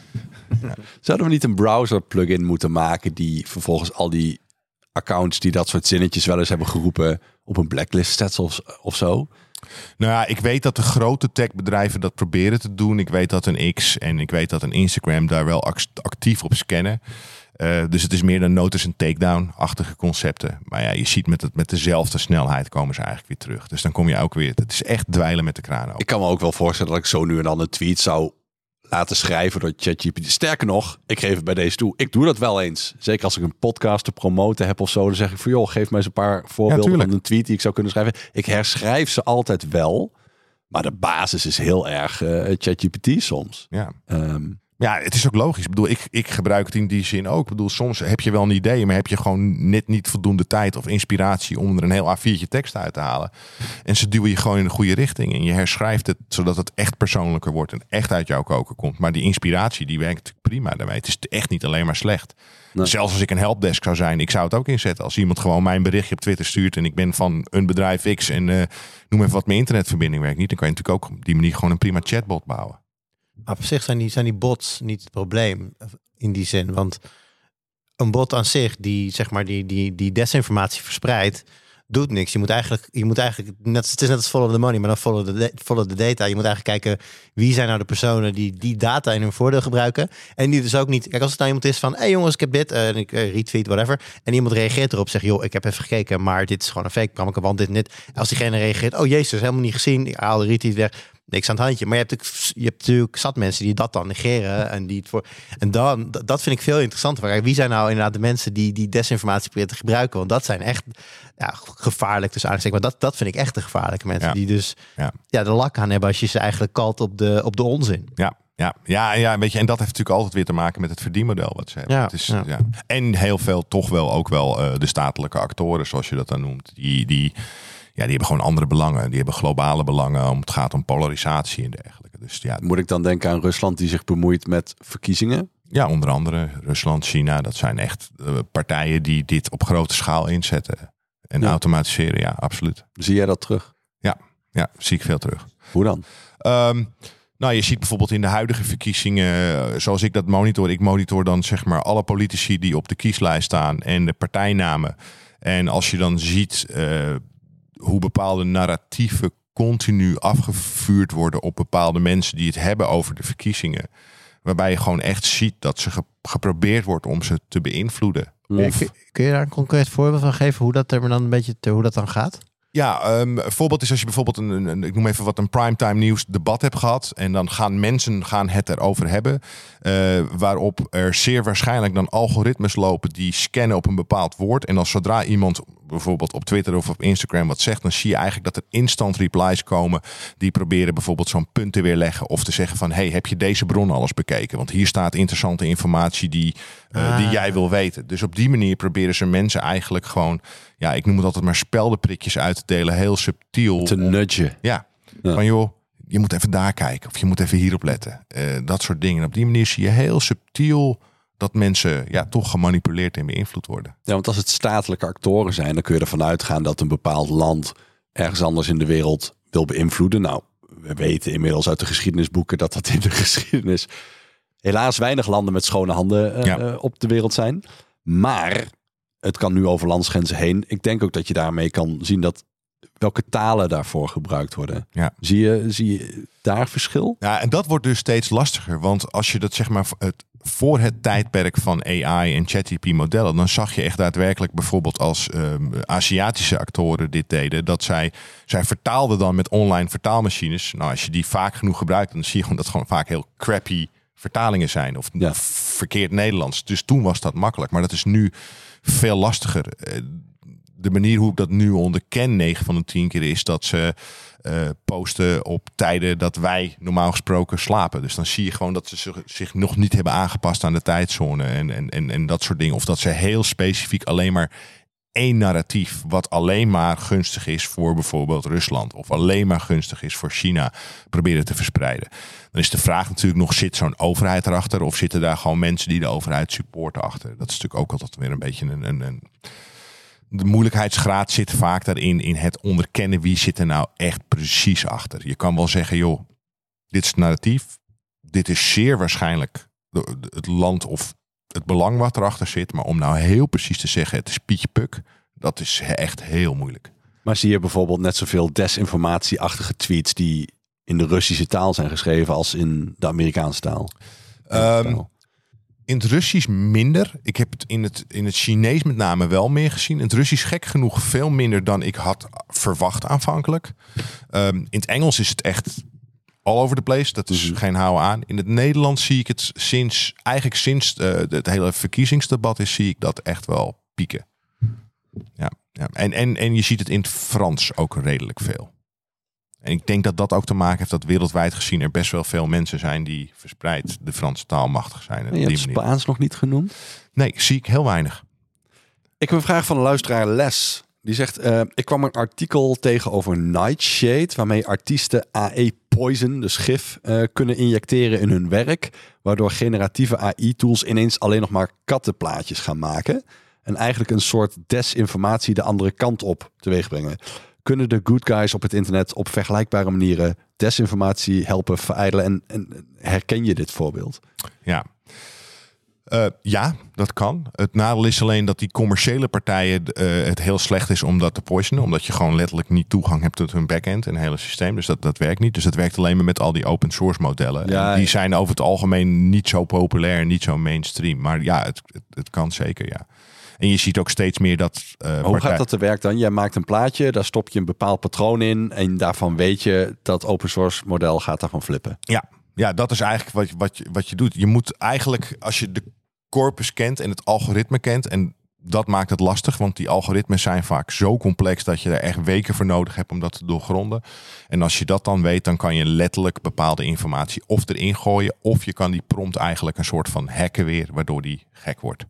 Ja. Zouden we niet een browser plugin moeten maken die vervolgens al die accounts die dat soort zinnetjes wel eens hebben geroepen op een blacklist zet of, of zo? Nou ja, ik weet dat de grote techbedrijven dat proberen te doen. Ik weet dat een X en ik weet dat een Instagram daar wel actief op scannen. Uh, dus het is meer dan notice en takedown-achtige concepten. Maar ja, je ziet met, het, met dezelfde snelheid komen ze eigenlijk weer terug. Dus dan kom je ook weer... Het is echt dweilen met de kraan open. Ik kan me ook wel voorstellen dat ik zo nu en dan een tweet zou laten schrijven door ChatGPT. Sterker nog, ik geef het bij deze toe. Ik doe dat wel eens. Zeker als ik een podcast te promoten heb of zo. Dan zeg ik van joh, geef mij eens een paar voorbeelden ja, van een tweet die ik zou kunnen schrijven. Ik herschrijf ze altijd wel. Maar de basis is heel erg uh, ChatGPT soms. Ja. Um, Ja, het is ook logisch. Ik bedoel, ik, ik gebruik het in die zin ook. Ik bedoel, soms heb je wel een idee, maar heb je gewoon net niet voldoende tijd of inspiratie om er een heel A viertje tekst uit te halen. En ze duwen je gewoon in de goede richting. En je herschrijft het zodat het echt persoonlijker wordt en echt uit jouw koker komt. Maar die inspiratie, die werkt natuurlijk prima daarmee. Het is echt niet alleen maar slecht. Nee. Zelfs als ik een helpdesk zou zijn, ik zou het ook inzetten. Als iemand gewoon mijn berichtje op Twitter stuurt en ik ben van een bedrijf X en uh, noem even wat mijn internetverbinding werkt niet, dan kan je natuurlijk ook op die manier gewoon een prima chatbot bouwen. Maar op zich zijn die, zijn die bots niet het probleem in die zin. Want een bot aan zich die, zeg maar, die, die, die desinformatie verspreidt, doet niks. Je moet eigenlijk, je moet eigenlijk net, het is net als follow the money, maar dan follow the, follow the data. Je moet eigenlijk kijken wie zijn nou de personen die die data in hun voordeel gebruiken. En die dus ook niet. Kijk, als het nou iemand is van, hé hey jongens, ik heb dit, en uh, ik uh, retweet, whatever. En iemand reageert erop, zegt, joh, ik heb even gekeken, maar dit is gewoon een fake programma, want dit en dit. Als diegene reageert, oh jezus, helemaal niet gezien, ik haal de retweet weg. Niks aan het handje. Maar je hebt, je hebt natuurlijk zat mensen die dat dan negeren. En, die het voor, en dan, dat vind ik veel interessanter. Wie zijn nou inderdaad de mensen die die desinformatie proberen te gebruiken? Want dat zijn echt ja, gevaarlijk tussen aanstekens. Maar dat, dat vind ik echt de gevaarlijke mensen. Ja. Die dus ja. Ja, de lak aan hebben als je ze eigenlijk kalt op de, op de onzin. Ja. Ja, ja, ja, weet je, en dat heeft natuurlijk altijd weer te maken met het verdienmodel wat ze hebben. Ja, het is, ja. Ja. En heel veel toch wel ook wel uh, de statelijke actoren, zoals je dat dan noemt. Die... die Ja, die hebben gewoon andere belangen. Die hebben globale belangen. Om het gaat om polarisatie en dergelijke. Dus ja. Moet ik dan denken aan Rusland die zich bemoeit met verkiezingen? Ja, onder andere Rusland, China. Dat zijn echt uh, partijen die dit op grote schaal inzetten. En ja. automatiseren, ja, absoluut. Zie jij dat terug? Ja, ja, zie ik veel terug. Hoe dan? Um, nou, je ziet bijvoorbeeld in de huidige verkiezingen, zoals ik dat monitor. Ik monitor dan zeg maar alle politici die op de kieslijst staan en de partijnamen. En als je dan ziet Uh, hoe bepaalde narratieven continu afgevuurd worden op bepaalde mensen die het hebben over de verkiezingen. Waarbij je gewoon echt ziet dat ze ge- geprobeerd wordt om ze te beïnvloeden. Ja, of... Kun je daar een concreet voorbeeld van geven hoe dat er dan een beetje te, hoe dat dan gaat? Ja, um, een voorbeeld is als je bijvoorbeeld een, een, een, ik noem even wat een primetime nieuws debat hebt gehad. En dan gaan mensen gaan het erover hebben. Uh, waarop er zeer waarschijnlijk dan algoritmes lopen die scannen op een bepaald woord. En dan zodra iemand bijvoorbeeld op Twitter of op Instagram wat zegt, dan zie je eigenlijk dat er instant replies komen. Die proberen bijvoorbeeld zo'n punt te weerleggen. Of te zeggen van, hey, heb je deze bron alles bekeken? Want hier staat interessante informatie die, uh, ah. die jij wil weten. Dus op die manier proberen ze mensen eigenlijk gewoon, ja, ik noem het altijd maar speldenprikjes uit te delen. Heel subtiel. Te nudgen. Ja, ja, van joh, je moet even daar kijken. Of je moet even hierop letten. Uh, dat soort dingen. En op die manier zie je heel subtiel dat mensen ja, toch gemanipuleerd en beïnvloed worden. Ja, want als het statelijke actoren zijn, dan kun je ervan uitgaan dat een bepaald land ergens anders in de wereld wil beïnvloeden. Nou, we weten inmiddels uit de geschiedenisboeken dat dat in de geschiedenis helaas weinig landen met schone handen uh, ja. uh, op de wereld zijn. Maar het kan nu over landsgrenzen heen. Ik denk ook dat je daarmee kan zien dat welke talen daarvoor gebruikt worden. Ja. Zie je, zie je daar verschil? Ja, en dat wordt dus steeds lastiger. Want als je dat zeg maar het, voor het tijdperk van A I en ChatGPT-modellen, dan zag je echt daadwerkelijk bijvoorbeeld als um, Aziatische actoren dit deden, dat zij, zij vertaalden dan met online vertaalmachines. Nou, als je die vaak genoeg gebruikt, dan zie je gewoon dat gewoon vaak heel crappy vertalingen zijn. Of ja. verkeerd Nederlands. Dus toen was dat makkelijk. Maar dat is nu veel lastiger. De manier hoe ik dat nu onderken, negen van de tien keer, is dat ze uh, posten op tijden dat wij normaal gesproken slapen. Dus dan zie je gewoon dat ze zich nog niet hebben aangepast aan de tijdzone en, en, en, en dat soort dingen. Of dat ze heel specifiek alleen maar één narratief, wat alleen maar gunstig is voor bijvoorbeeld Rusland of alleen maar gunstig is voor China, proberen te verspreiden. Dan is de vraag natuurlijk nog, zit zo'n overheid erachter of zitten daar gewoon mensen die de overheid supporten achter? Dat is natuurlijk ook altijd weer een beetje een... een, een De moeilijkheidsgraad zit vaak daarin in het onderkennen wie zit er nou echt precies achter. Je kan wel zeggen, joh, dit is het narratief. Dit is zeer waarschijnlijk het land of het belang wat erachter zit. Maar om nou heel precies te zeggen, het is Pietje Puk, dat is echt heel moeilijk. Maar zie je bijvoorbeeld net zoveel desinformatieachtige tweets die in de Russische taal zijn geschreven als in de Amerikaanse taal? Um, in het Russisch minder. Ik heb het in het, in het Chinees met name wel meer gezien. In het Russisch gek genoeg veel minder dan ik had verwacht aanvankelijk. Um, in het Engels is het echt all over the place. Dat is geen houden aan. In het Nederlands zie ik het sinds, eigenlijk sinds uh, het hele verkiezingsdebat is, zie ik dat echt wel pieken. Ja, ja. En, en, en je ziet het in het Frans ook redelijk veel. En ik denk dat dat ook te maken heeft dat wereldwijd gezien er best wel veel mensen zijn die verspreid de Franse taal machtig zijn. En je hebt Spaans nog niet genoemd? Nee, zie ik heel weinig. Ik heb een vraag van een luisteraar Les. Die zegt, uh, ik kwam een artikel tegen over Nightshade, waarmee artiesten A I Poison, dus gif, uh, kunnen injecteren in hun werk. Waardoor generatieve A I-tools ineens alleen nog maar kattenplaatjes gaan maken. En eigenlijk een soort desinformatie de andere kant op teweeg brengen. Kunnen de good guys op het internet op vergelijkbare manieren desinformatie helpen verijdelen? En, en herken je dit voorbeeld? Ja. Uh, ja, dat kan. Het nadeel is alleen dat die commerciële partijen uh, het heel slecht is om dat te poisonen. Omdat je gewoon letterlijk niet toegang hebt tot hun backend en het hele systeem. Dus dat, dat werkt niet. Dus dat werkt alleen maar met al die open source modellen. Ja, en die ja. zijn over het algemeen niet zo populair en niet zo mainstream. Maar ja, het, het, het kan zeker, ja. En je ziet ook steeds meer dat... Uh, Hoe partij... gaat dat te werk dan? Jij maakt een plaatje, daar stop je een bepaald patroon in. En daarvan weet je dat open source model gaat daarvan flippen. Ja, ja, dat is eigenlijk wat, wat, je, wat je doet. Je moet eigenlijk, als je de corpus kent en het algoritme kent... en dat maakt het lastig, want die algoritmes zijn vaak zo complex... dat je er echt weken voor nodig hebt om dat te doorgronden. En als je dat dan weet, dan kan je letterlijk bepaalde informatie of erin gooien... of je kan die prompt eigenlijk een soort van hacken weer, waardoor die gek wordt.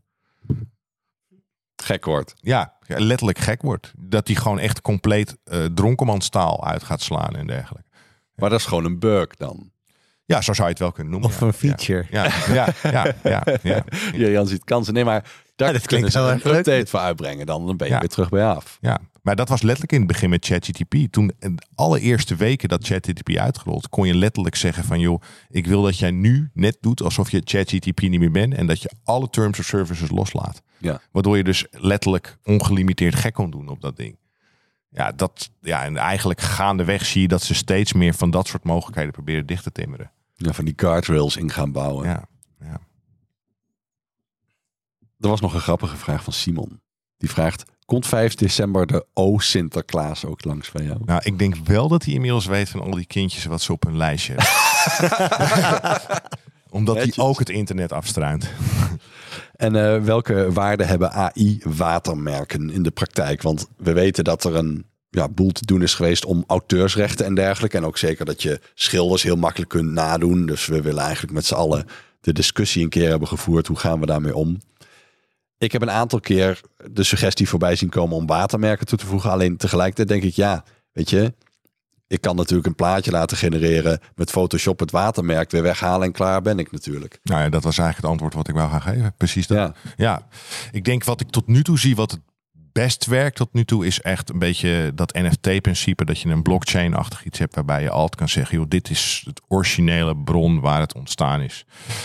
Gek wordt. Ja, letterlijk gek wordt. Dat die gewoon echt compleet uh, dronkenmanstaal uit gaat slaan en dergelijke. Maar dat is gewoon een bug dan. Ja, zo zou je het wel kunnen noemen. Of ja. een feature. Ja, ja, ja, ja, ja, ja. Ja, Jan ziet kansen. Nee, maar daar Ja, dat kunnen klinkt ze wel een erg leuk. update voor uitbrengen. Dan ben je Ja. weer terug bij af. Ja, maar dat was letterlijk in het begin met ChatGPT. Toen de allereerste weken dat ChatGPT uitgerold, kon je letterlijk zeggen van joh, ik wil dat jij nu net doet alsof je ChatGPT niet meer bent en dat je alle terms of services loslaat. Ja. Waardoor je dus letterlijk ongelimiteerd gek kon doen op dat ding. Ja, dat, ja, en eigenlijk gaandeweg zie je dat ze steeds meer van dat soort mogelijkheden proberen dicht te timmeren. Ja, van die guardrails in gaan bouwen. Ja, ja. Er was nog een grappige vraag van Simon. Die vraagt, komt vijf december de O-Sinterklaas ook langs bij jou? Nou, ik denk wel dat hij inmiddels weet van al die kindjes wat ze op hun lijstje hebben. Omdat hij Netjes. ook het internet afstruint. En uh, welke waarden hebben A I-watermerken in de praktijk? Want we weten dat er een ja, boel te doen is geweest om auteursrechten en dergelijke. En ook zeker dat je schilders heel makkelijk kunt nadoen. Dus we willen eigenlijk met z'n allen de discussie een keer hebben gevoerd. Hoe gaan we daarmee om? Ik heb een aantal keer de suggestie voorbij zien komen om watermerken toe te voegen. Alleen tegelijkertijd denk ik, ja, weet je, ik kan natuurlijk een plaatje laten genereren met Photoshop, het watermerk weer weghalen en klaar ben ik natuurlijk. Nou ja, dat was eigenlijk het antwoord wat ik wou gaan geven. Precies dat. Ja. Ja, ik denk wat ik tot nu toe zie, wat het best werkt tot nu toe, is echt een beetje dat N F T-principe, dat je een blockchain-achtig iets hebt waarbij je altijd kan zeggen, joh, dit is het originele bron waar het ontstaan is.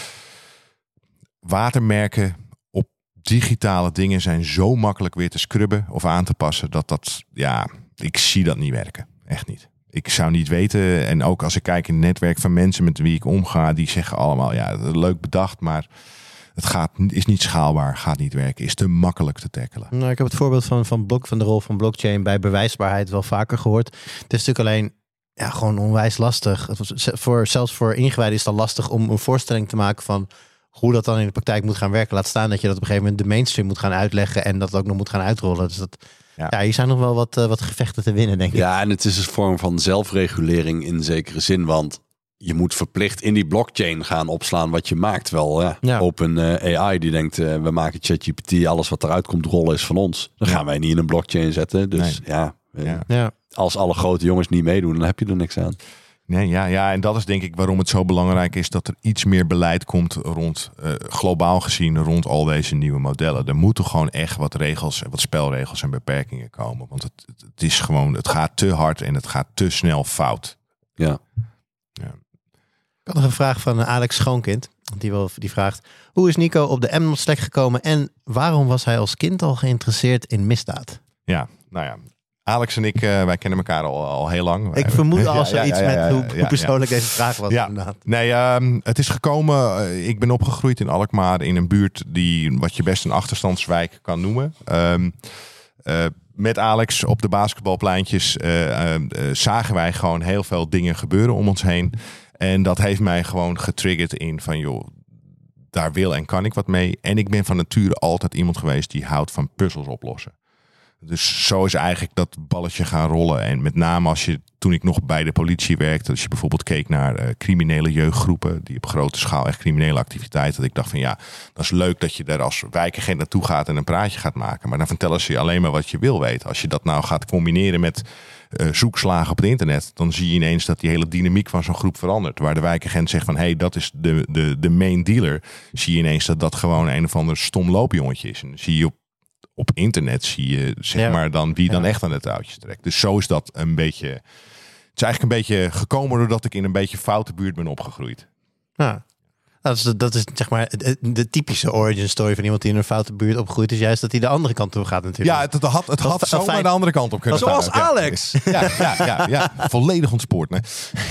Watermerken op digitale dingen zijn zo makkelijk weer te scrubben of aan te passen, dat dat, ja, ik zie dat niet werken. Echt niet. Ik zou niet weten, en ook als ik kijk in het netwerk van mensen met wie ik omga, die zeggen allemaal, ja, leuk bedacht, maar het gaat, is niet schaalbaar, gaat niet werken, is te makkelijk te tackelen. Nou, ik heb het voorbeeld van, van, blok, van de rol van blockchain bij bewijsbaarheid wel vaker gehoord. Het is natuurlijk alleen ja, gewoon onwijs lastig. Het was, voor, zelfs voor ingewijden is het al lastig om een voorstelling te maken van hoe dat dan in de praktijk moet gaan werken. Laat staan dat je dat op een gegeven moment de mainstream moet gaan uitleggen en dat het ook nog moet gaan uitrollen. Dus dat, ja. ja, hier zijn nog wel wat, uh, wat gevechten te winnen, denk ik. Ja, en het is een vorm van zelfregulering in zekere zin, want je moet verplicht in die blockchain gaan opslaan wat je maakt. Wel, ja. Ja. Open uh, A I die denkt, uh, we maken ChatGPT, alles wat eruit komt rollen is van ons. Dan gaan wij niet in een blockchain zetten. Dus Nee. ja, uh, Ja. Ja. als alle grote jongens niet meedoen, dan heb je er niks aan. Nee, ja, ja, en dat is denk ik waarom het zo belangrijk is dat er iets meer beleid komt rond, uh, globaal gezien, rond al deze nieuwe modellen. Er moeten gewoon echt wat regels, wat spelregels en beperkingen komen. Want het, het is gewoon, het gaat te hard en het gaat te snel fout. Ja. Ja. Ik had nog een vraag van Alex Schoonkind. Die, wil, die vraagt, hoe is Nico op de Emnot-Slack gekomen en waarom was hij als kind al geïnteresseerd in misdaad? Ja, nou ja. Alex en ik, uh, wij kennen elkaar al, al heel lang. Ik vermoed al ja, zoiets ja, ja, ja, met hoe, ja, ja, hoe persoonlijk ja. deze vraag was. Ja. Inderdaad. Nee, uh, het is gekomen. Uh, ik ben opgegroeid in Alkmaar in een buurt die wat je best een achterstandswijk kan noemen. Um, uh, met Alex op de basketbalpleintjes uh, uh, uh, zagen wij gewoon heel veel dingen gebeuren om ons heen. En dat heeft mij gewoon getriggerd in van joh, daar wil en kan ik wat mee. En ik ben van nature altijd iemand geweest die houdt van puzzels oplossen. Dus zo is eigenlijk dat balletje gaan rollen. En met name als je, toen ik nog bij de politie werkte, als je bijvoorbeeld keek naar uh, criminele jeugdgroepen, die op grote schaal echt criminele activiteiten, dat ik dacht van ja, dat is leuk dat je daar als wijkagent naartoe gaat en een praatje gaat maken. Maar dan vertellen ze je alleen maar wat je wil weten. Als je dat nou gaat combineren met uh, zoekslagen op het internet, dan zie je ineens dat die hele dynamiek van zo'n groep verandert. Waar de wijkagent zegt van hé, hey, dat is de, de, de main dealer, zie je ineens dat dat gewoon een of ander stom loopjongetje is. En dan zie je op Op internet zie je zeg ja. maar dan wie dan ja. echt aan het touwtje trekt. Dus zo is dat een beetje. Het is eigenlijk een beetje gekomen doordat ik in een beetje foute buurt ben opgegroeid. Ja. Dat is, dat is zeg maar de, de typische origin story van iemand die in een foute buurt opgegroeid is. Juist dat hij de andere kant op gaat natuurlijk. Ja, het, het had, het had Dat- zo fijn. naar de andere kant op kunnen Zoals gaan. Ja. Alex. Ja, ja, ja, ja, volledig ontspoord. Nee.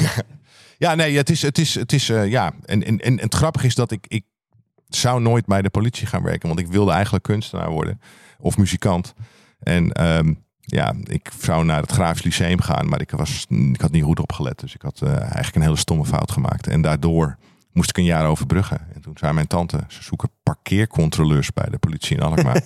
Ja, nee, het is, het is, het is, uh, ja. En, en, en het grappige is dat ik, ik zou nooit bij de politie gaan werken, want ik wilde eigenlijk kunstenaar worden of muzikant. En um, ja, ik zou naar het Grafisch Lyceum gaan, maar ik, was, ik had niet goed opgelet. Dus ik had uh, eigenlijk een hele stomme fout gemaakt. En daardoor moest ik een jaar overbruggen. En toen zei mijn tante, ze zoeken parkeercontroleurs bij de politie in Alkmaar.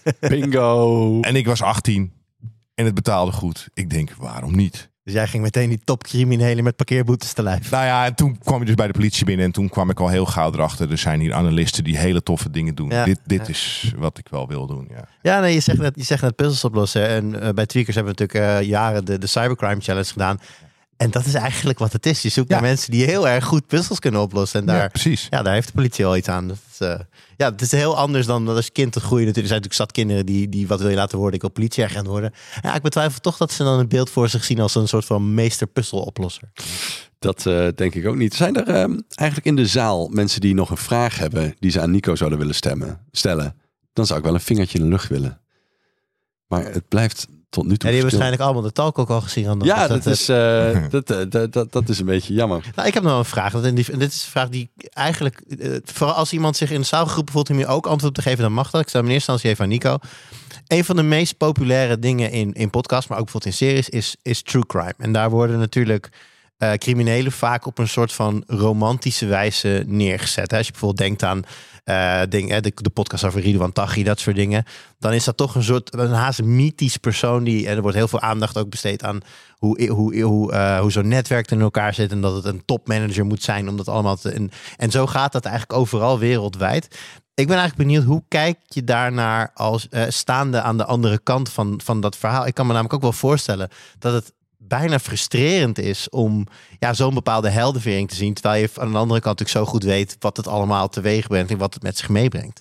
Bingo. En ik was achttien en het betaalde goed. Ik denk, waarom niet? Dus jij ging meteen die topcriminelen met parkeerboetes te lijf. Nou ja, en toen kwam je dus bij de politie binnen en toen kwam ik al heel gauw erachter. Er zijn hier analisten die hele toffe dingen doen. Ja. Dit, dit Ja. is wat ik wel wil doen, ja. Ja, nee, je zegt net, je zegt net puzzels oplossen. En uh, bij Tweakers hebben we natuurlijk uh, jaren de, de Cybercrime Challenge gedaan. En dat is eigenlijk wat het is. Je zoekt Ja. naar mensen die heel erg goed puzzels kunnen oplossen. En daar, Ja, precies. ja, daar heeft de politie wel iets aan. Dat is, uh, ja, het is heel anders dan dat als kind te groeien. Natuurlijk, er zijn natuurlijk zat kinderen die, die wat wil je laten worden. Ik wil politieagent worden. Ja, ik betwijfel toch dat ze dan het beeld voor zich zien als een soort van meester puzzeloplosser. Dat uh, denk ik ook niet. Zijn er um, eigenlijk in de zaal mensen die nog een vraag hebben die ze aan Nico zouden willen stemmen, stellen? Dan zou ik wel een vingertje in de lucht willen. Maar het blijft tot nu toe Ja, die hebben stil. waarschijnlijk allemaal de talk ook al gezien. Anders. Ja, dat, dat is, uh, dat, uh, dat, dat, dat is een beetje jammer. Nou, ik heb nog een vraag. En dit is een vraag die eigenlijk, uh, vooral als iemand zich in de zaal geroepen voelt om hier ook antwoord op te geven, dan mag dat. Ik stel in eerste instantie even aan Nico. Een van de meest populaire dingen in, in podcasts, maar ook bijvoorbeeld in series, is, is true crime. En daar worden natuurlijk uh, criminelen vaak op een soort van romantische wijze neergezet. Hè? Als je bijvoorbeeld denkt aan uh, ding, hè, de, de podcast over Ridwan Taghi, dat soort dingen. Dan is dat toch een soort, een haast mythisch persoon. Die, en er wordt heel veel aandacht ook besteed aan hoe, hoe, hoe, uh, hoe zo'n netwerk in elkaar zit. En dat het een topmanager moet zijn om dat allemaal te... En, en zo gaat dat eigenlijk overal wereldwijd. Ik ben eigenlijk benieuwd, hoe kijk je daarnaar als uh, staande aan de andere kant van, van dat verhaal? Ik kan me namelijk ook wel voorstellen dat het bijna frustrerend is om ja, zo'n bepaalde heldenvering te zien, terwijl je aan de andere kant natuurlijk zo goed weet wat het allemaal teweeg brengt en wat het met zich meebrengt.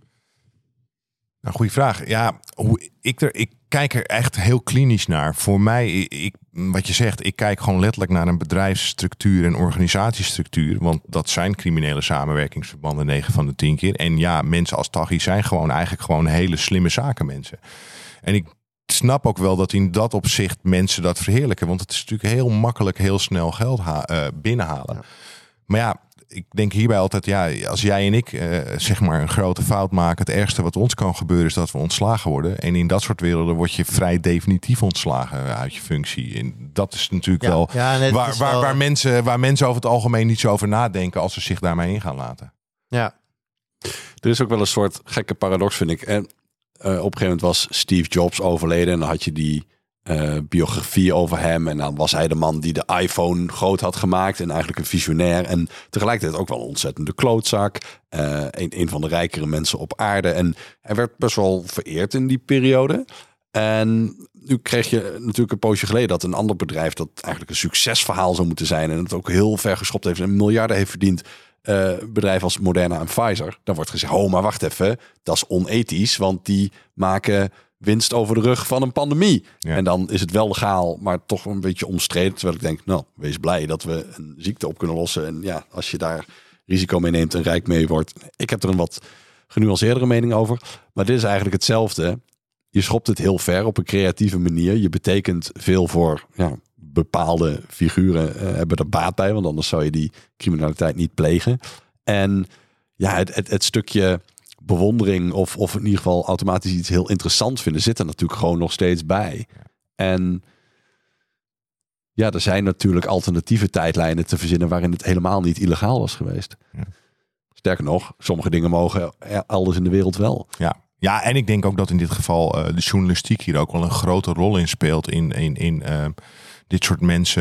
Nou, goede vraag. Ja, hoe ik er, ik kijk er echt heel klinisch naar. Voor mij, ik, wat je zegt, ik kijk gewoon letterlijk naar een bedrijfsstructuur en organisatiestructuur. Want dat zijn criminele samenwerkingsverbanden negen van de tien keer. En ja, mensen als Taghi zijn gewoon eigenlijk gewoon hele slimme zakenmensen. En ik snap ook wel dat in dat opzicht mensen dat verheerlijken. Want het is natuurlijk heel makkelijk heel snel geld ha- uh, binnenhalen. Ja. Maar ja, ik denk hierbij altijd, ja, als jij en ik uh, zeg maar een grote fout maken, het ergste wat ons kan gebeuren is dat we ontslagen worden. En in dat soort werelden word je vrij definitief ontslagen uit je functie. En dat is natuurlijk Ja, wel, ja, nee, waar, is waar, wel... waar, mensen, waar mensen over het algemeen niet zo over nadenken als ze zich daarmee in gaan laten. Ja. Er is ook wel een soort gekke paradox, vind ik. En uh, op een gegeven moment was Steve Jobs overleden en dan had je die Uh, biografie over hem. En dan was hij de man die de iPhone groot had gemaakt. En eigenlijk een visionair. En tegelijkertijd ook wel een ontzettende klootzak. Uh, een, een van de rijkere mensen op aarde. En hij werd best wel vereerd in die periode. En nu kreeg je natuurlijk een poosje geleden dat een ander bedrijf dat eigenlijk een succesverhaal zou moeten zijn en het ook heel ver geschopt heeft en miljarden heeft verdiend. Uh, bedrijf als Moderna en Pfizer. Dan wordt gezegd, oh, maar wacht even, dat is onethisch, want die maken winst over de rug van een pandemie. Ja. En dan is het wel legaal, maar toch een beetje omstreden. Terwijl ik denk, nou, wees blij dat we een ziekte op kunnen lossen. En ja, als je daar risico mee neemt en rijk mee wordt. Ik heb er een wat genuanceerdere mening over. Maar dit is eigenlijk hetzelfde. Je schopt het heel ver op een creatieve manier. Je betekent veel voor ja, bepaalde figuren uh, hebben er baat bij. Want anders zou je die criminaliteit niet plegen. En ja, het, het, het stukje bewondering of, of in ieder geval automatisch iets heel interessants vinden, zit er natuurlijk gewoon nog steeds bij. En ja, er zijn natuurlijk alternatieve tijdlijnen te verzinnen waarin het helemaal niet illegaal was geweest. Ja. Sterker nog, sommige dingen mogen elders in de wereld wel. Ja. Ja, en ik denk ook dat in dit geval uh, de journalistiek hier ook wel een grote rol in speelt. In, in, in uh, dit soort mensen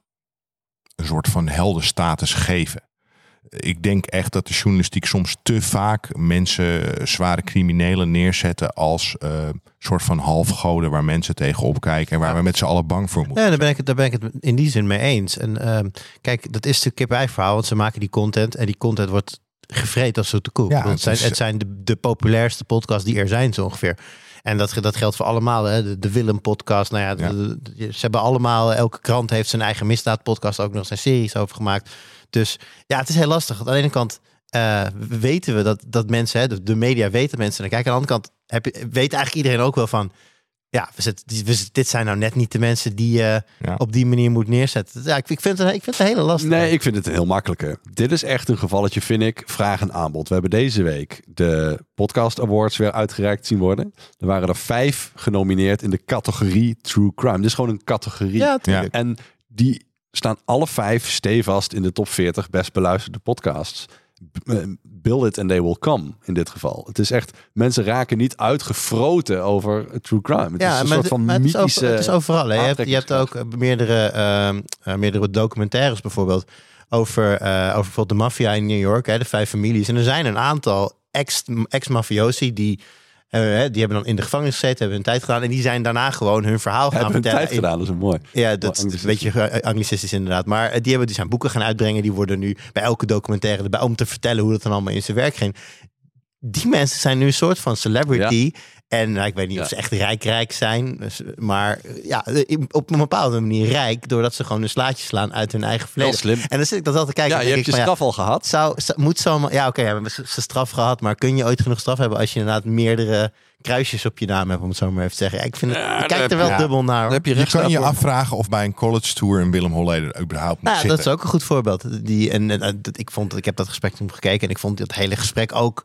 een soort van heldenstatus geven. Ik denk echt dat de journalistiek soms te vaak mensen, zware criminelen neerzetten als uh, soort van halfgoden waar mensen tegenop kijken en waar we met z'n allen bang voor moeten. Ja, daar ben ik het, daar ben ik het in die zin mee eens. En uh, kijk, dat is de kip-ei verhaal, want ze maken die content en die content wordt gevreten als zoete koek. Ja, het, zijn, het zijn de, de populairste podcasts die er zijn zo ongeveer. En dat, dat geldt voor allemaal. Hè. De, de Willem podcast. Nou ja, de, de, de, ze hebben allemaal, elke krant heeft zijn eigen misdaad podcast ook nog zijn series over gemaakt. Dus ja, het is heel lastig. Aan de ene kant uh, weten we dat, dat mensen, hè, de, de media weten mensen naar kijken. Aan de andere kant heb je, weet eigenlijk iedereen ook wel van, ja, we zitten, we, dit zijn nou net niet de mensen die je uh, ja. op die manier moet neerzetten. Ja, ik, ik, vind het, ik vind het een hele lastige. Nee, ik vind het een heel makkelijke. Dit is echt een gevalletje, vind ik, vraag en aanbod. We hebben deze week de Podcast Awards weer uitgereikt zien worden. Er waren er vijf genomineerd in de categorie True Crime. Dit is gewoon een categorie. Ja, ja. En die staan alle vijf stevast in de top veertig best beluisterde podcasts. Build it and they will come in dit geval. Het is echt, mensen raken niet uitgefroten over true crime. Het ja, is een maar soort van het, mythische... het, is over, het is overal. Hè. Je, hebt, je hebt ook meerdere, uh, meerdere documentaires bijvoorbeeld over, uh, over bijvoorbeeld de maffia in New York, hè, de vijf families. En er zijn een aantal ex, ex-mafiosi die... Uh, die hebben dan in de gevangenis gezeten, hebben hun tijd gedaan en die zijn daarna gewoon hun verhaal gaan hebben vertellen. Hun tijd gedaan, dat is mooi. Ja, dat is een beetje anglicistisch inderdaad. Maar die hebben die zijn boeken gaan uitbrengen. Die worden nu bij elke documentaire erbij om te vertellen hoe dat dan allemaal in zijn werk ging. Die mensen zijn nu een soort van celebrity. Ja. En nou, ik weet niet ja. of ze echt rijk rijk zijn. Dus, maar ja, op een bepaalde manier rijk. Doordat ze gewoon een slaatje slaan uit hun eigen verleden. Slim. En dan zit ik dat altijd te kijken. Ja, je hebt ik je van, straf ja, al gehad. Zou, moet zo, ja, oké, okay, we hebben ze straf gehad. Maar kun je ooit genoeg straf hebben als je inderdaad meerdere kruisjes op je naam hebt, om het zo maar even te zeggen. Ja, ik vind het, ja, ik kijk er wel ja. dubbel naar. Heb je je kan je voor. afvragen of bij een college tour een Willem Holleder überhaupt moet ja, zitten. Dat is ook een goed voorbeeld. Die, en, en, en, ik, vond, ik heb dat gesprek toen gekeken en ik vond dat hele gesprek ook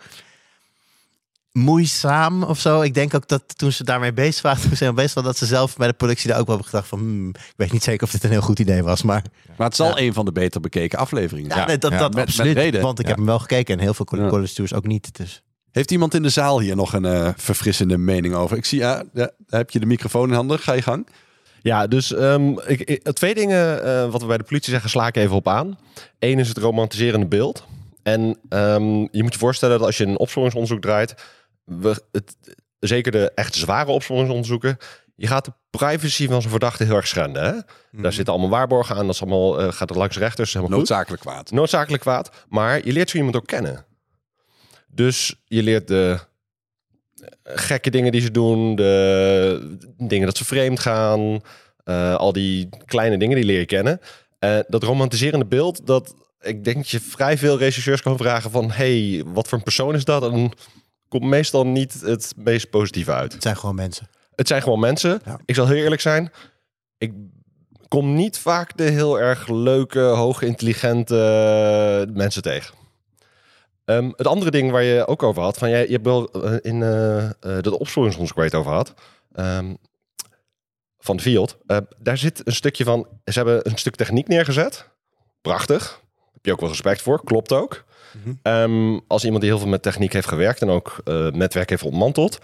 moeizaam of zo. Ik denk ook dat toen ze daarmee bezig waren, toen ze bezig waren, dat ze zelf bij de productie daar ook wel hebben gedacht van, hmm, ik weet niet zeker of dit een heel goed idee was, maar... Maar het is al ja. een van de beter bekeken afleveringen. Ja, nee, dat, ja, dat met, absoluut. Met reden. Want ik ja. heb hem wel gekeken en heel veel college ja. tours ook niet. Dus. Heeft iemand in de zaal hier nog een uh, verfrissende mening over? Ik zie, ja, ja, heb je de microfoon in handen? Ga je gang. Ja, dus um, ik, ik, twee dingen uh, wat we bij de politie zeggen, sla ik even op aan. Eén is het romantiserende beeld. En um, je moet je voorstellen dat als je een opsporingsonderzoek draait, we, het, zeker de echt zware opsporingsonderzoeken, je gaat de privacy van zo'n verdachte heel erg schenden. Hè? Mm. Daar zitten allemaal waarborgen aan. Dat is allemaal, uh, gaat er langs rechters. Helemaal Noodzakelijk goed. kwaad. Noodzakelijk kwaad. Maar je leert zo iemand ook kennen. Dus je leert de gekke dingen die ze doen, de dingen dat ze vreemd gaan, uh, al die kleine dingen die leer je kennen. Uh, dat romantiserende beeld, dat ik denk dat je vrij veel rechercheurs kan vragen van, hey, wat voor een persoon is dat? En komt meestal niet het meest positieve uit. Het zijn gewoon mensen. Het zijn gewoon mensen. Ja. Ik zal heel eerlijk zijn. Ik kom niet vaak de heel erg leuke, hoogintelligente mensen tegen. Um, het andere ding waar je ook over had, van jij, je hebt wel uh, in uh, uh, dat opsporingsonderzoek waar je het over had, um, van de Field, uh, daar zit een stukje van, ze hebben een stuk techniek neergezet. Prachtig. Daar heb je ook wel respect voor. Klopt ook. Mm-hmm. Um, als iemand die heel veel met techniek heeft gewerkt en ook uh, netwerk heeft ontmanteld.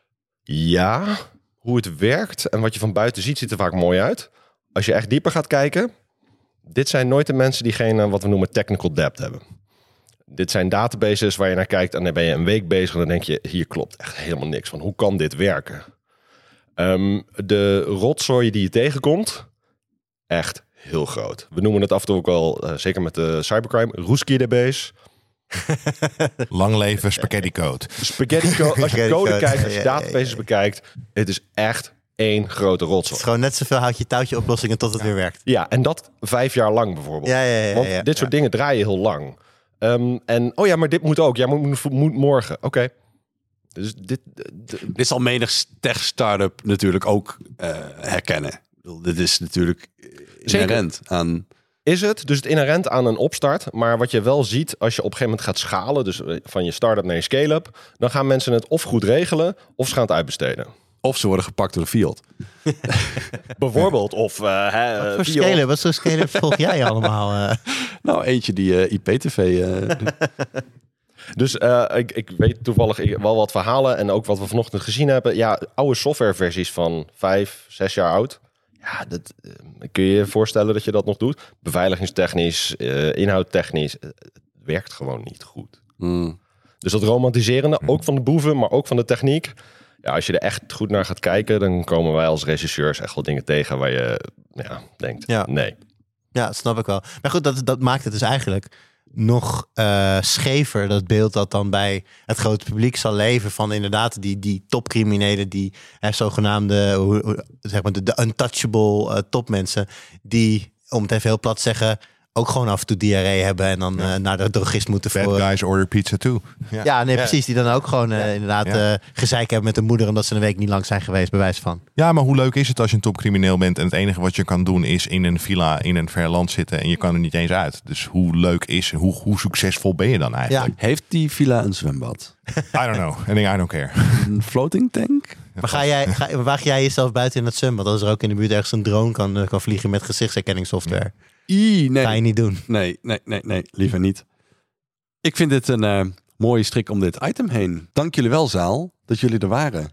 Ja, hoe het werkt en wat je van buiten ziet, ziet er vaak mooi uit. Als je echt dieper gaat kijken, dit zijn nooit de mensen die geen, uh, wat we noemen, technical debt hebben. Dit zijn databases waar je naar kijkt en dan ben je een week bezig en dan denk je, hier klopt echt helemaal niks van. Hoe kan dit werken? Um, de rotzooi die je tegenkomt, echt heel groot. We noemen het af en toe ook wel, uh, zeker met de cybercrime, Roeski-DB's. Lang leven spaghetti code. Spaghetti code. Als je code kijkt, als je databases bekijkt, het is echt één grote rotzooi. Het is gewoon net zoveel houtje touwtje oplossingen tot het ja. weer werkt. Ja, en dat vijf jaar lang bijvoorbeeld. Ja, ja, ja, Want ja, ja, dit soort ja. dingen draaien heel lang. Um, en, oh ja, maar dit moet ook. Ja, moet, moet morgen. Oké. Okay. Dus dit, dit... Dit zal menig tech-startup natuurlijk ook uh, herkennen. Ik bedoel, dit is natuurlijk inherent Zeker. aan... Is het, dus het inherent aan een opstart. Maar wat je wel ziet als je op een gegeven moment gaat schalen, dus van je start-up naar je scale-up, dan gaan mensen het of goed regelen, of ze gaan het uitbesteden. Of ze worden gepakt door de field. Bijvoorbeeld. Of, uh, hè, wat voor scale-up? Wat voor scale-up volg jij allemaal? Uh? Nou, eentje die uh, I P T V... Uh, Dus uh, ik, ik weet toevallig wel wat verhalen en ook wat we vanochtend gezien hebben. Ja, oude softwareversies van vijf, zes jaar oud. Ja, dat, uh, kun je je voorstellen dat je dat nog doet? Beveiligingstechnisch, uh, inhoudtechnisch. Uh, het werkt gewoon niet goed. Mm. Dus dat romantiserende, ook van de boeven, maar ook van de techniek. Ja, als je er echt goed naar gaat kijken, dan komen wij als regisseurs echt wel dingen tegen waar je ja, denkt, ja. nee. Ja, dat snap ik wel. Maar goed, dat, dat maakt het dus eigenlijk nog uh, schever, dat beeld dat dan bij het grote publiek zal leven van inderdaad die, die topcriminelen, die hè, zogenaamde, hoe, hoe, zeg maar de, de untouchable uh, topmensen, die, om het even heel plat te zeggen, ook gewoon af en toe diarree hebben en dan ja. uh, naar de drogist moeten Bad voor... Bad guys order pizza too. Ja, ja nee, ja. precies. Die dan ook gewoon uh, ja. inderdaad ja. uh, gezeik hebben met de moeder omdat ze een week niet lang zijn geweest, bewijs van. Ja, maar hoe leuk is het als je een topcrimineel bent en het enige wat je kan doen is in een villa in een ver land zitten en je kan er niet eens uit. Dus hoe leuk is, hoe, hoe succesvol ben je dan eigenlijk? Ja. Heeft die villa een zwembad? I don't know. I think I don't care. Een floating tank? Maar ga jij, ga, waag jij jezelf buiten in het zwembad? Als er ook in de buurt ergens een drone kan, kan vliegen met gezichtsherkenningssoftware. I, nee. Ga je niet doen. Nee, nee, nee, nee, liever niet. Ik vind dit een uh, mooie strik om dit item heen. Dank jullie wel, zaal, dat jullie er waren.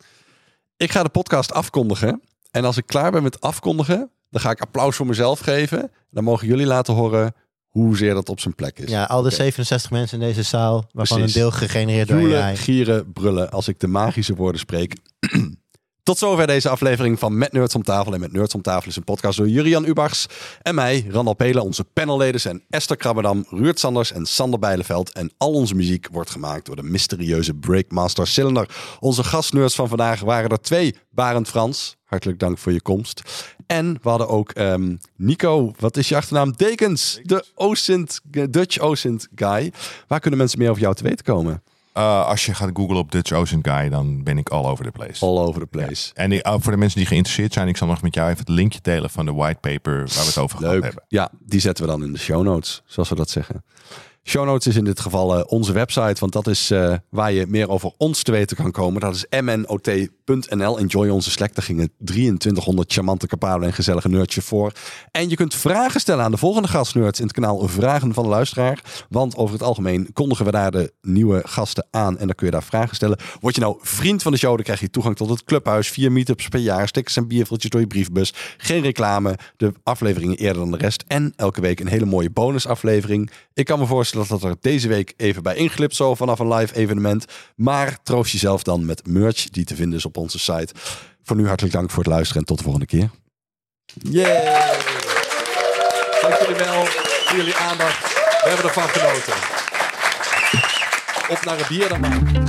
Ik ga de podcast afkondigen. En als ik klaar ben met afkondigen, dan ga ik applaus voor mezelf geven. Dan mogen jullie laten horen hoezeer dat op zijn plek is. Ja, al de okay. zevenenzestig mensen in deze zaal, waarvan Precies. een deel gegenereerd door Joelen, A I. gieren, brullen, als ik de magische woorden spreek. Tot zover deze aflevering van Met Nerds om tafel. En Met Nerds om tafel is een podcast door Jurian Ubachs en mij, Randal Pelen. Onze panelleden zijn Esther Krabberdam, Ruurt Sanders en Sander Bijleveld. En al onze muziek wordt gemaakt door de mysterieuze Breakmaster Cylinder. Onze gastnerds van vandaag waren er twee. Barend Frans, hartelijk dank voor je komst. En we hadden ook um, Nico, wat is je achternaam? Dekens, de OSINT, Dutch OSINT guy. Waar kunnen mensen meer over jou te weten komen? Uh, als je gaat googlen op Dutch OSINT Guy, dan ben ik all over the place. All over the place. Ja. En die, uh, voor de mensen die geïnteresseerd zijn, ik zal nog met jou even het linkje delen van de whitepaper waar we het over Leuk. gehad hebben. Ja, die zetten we dan in de show notes, zoals we dat zeggen. Show notes is in dit geval uh, onze website, want dat is uh, waar je meer over ons te weten kan komen. Dat is m n o t punt n l. Enjoy onze Slack. Daar gingen drieëntwintighonderd charmante, capabele en gezellige nerdjes voor. En je kunt vragen stellen aan de volgende gastnerds in het kanaal Vragen van de Luisteraar. Want over het algemeen kondigen we daar de nieuwe gasten aan en dan kun je daar vragen stellen. Word je nou vriend van de show, dan krijg je toegang tot het clubhuis. Vier meetups per jaar, stickers en bierviltjes door je briefbus. Geen reclame, de afleveringen eerder dan de rest. En elke week een hele mooie bonusaflevering. Ik kan me voorstellen dat er deze week even bij inglipt zo vanaf een live evenement. Maar troost jezelf dan met merch die te vinden is op onze site. Voor nu hartelijk dank voor het luisteren en tot de volgende keer. Yeah! Dank jullie wel voor jullie aandacht. We hebben ervan genoten. Op naar een bier dan maar.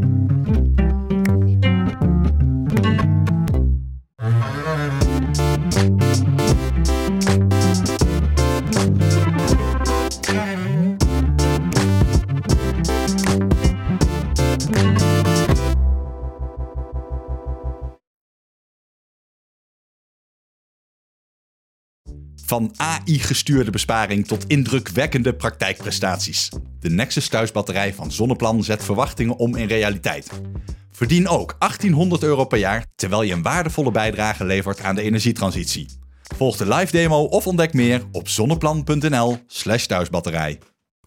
Van A I-gestuurde besparing tot indrukwekkende praktijkprestaties. De Nexus thuisbatterij van Zonneplan zet verwachtingen om in realiteit. Verdien ook achttienhonderd euro per jaar, terwijl je een waardevolle bijdrage levert aan de energietransitie. Volg de live demo of ontdek meer op zonneplan.nl slash thuisbatterij.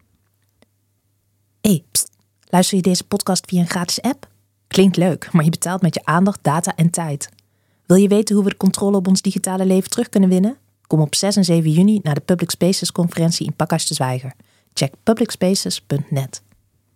Hey, pst, luister je deze podcast via een gratis app? Klinkt leuk, maar je betaalt met je aandacht, data en tijd. Wil je weten hoe we de controle op ons digitale leven terug kunnen winnen? Kom op zes en zeven juni naar de Public Spaces conferentie in Pakhuis de Zwijger. Check public spaces punt net.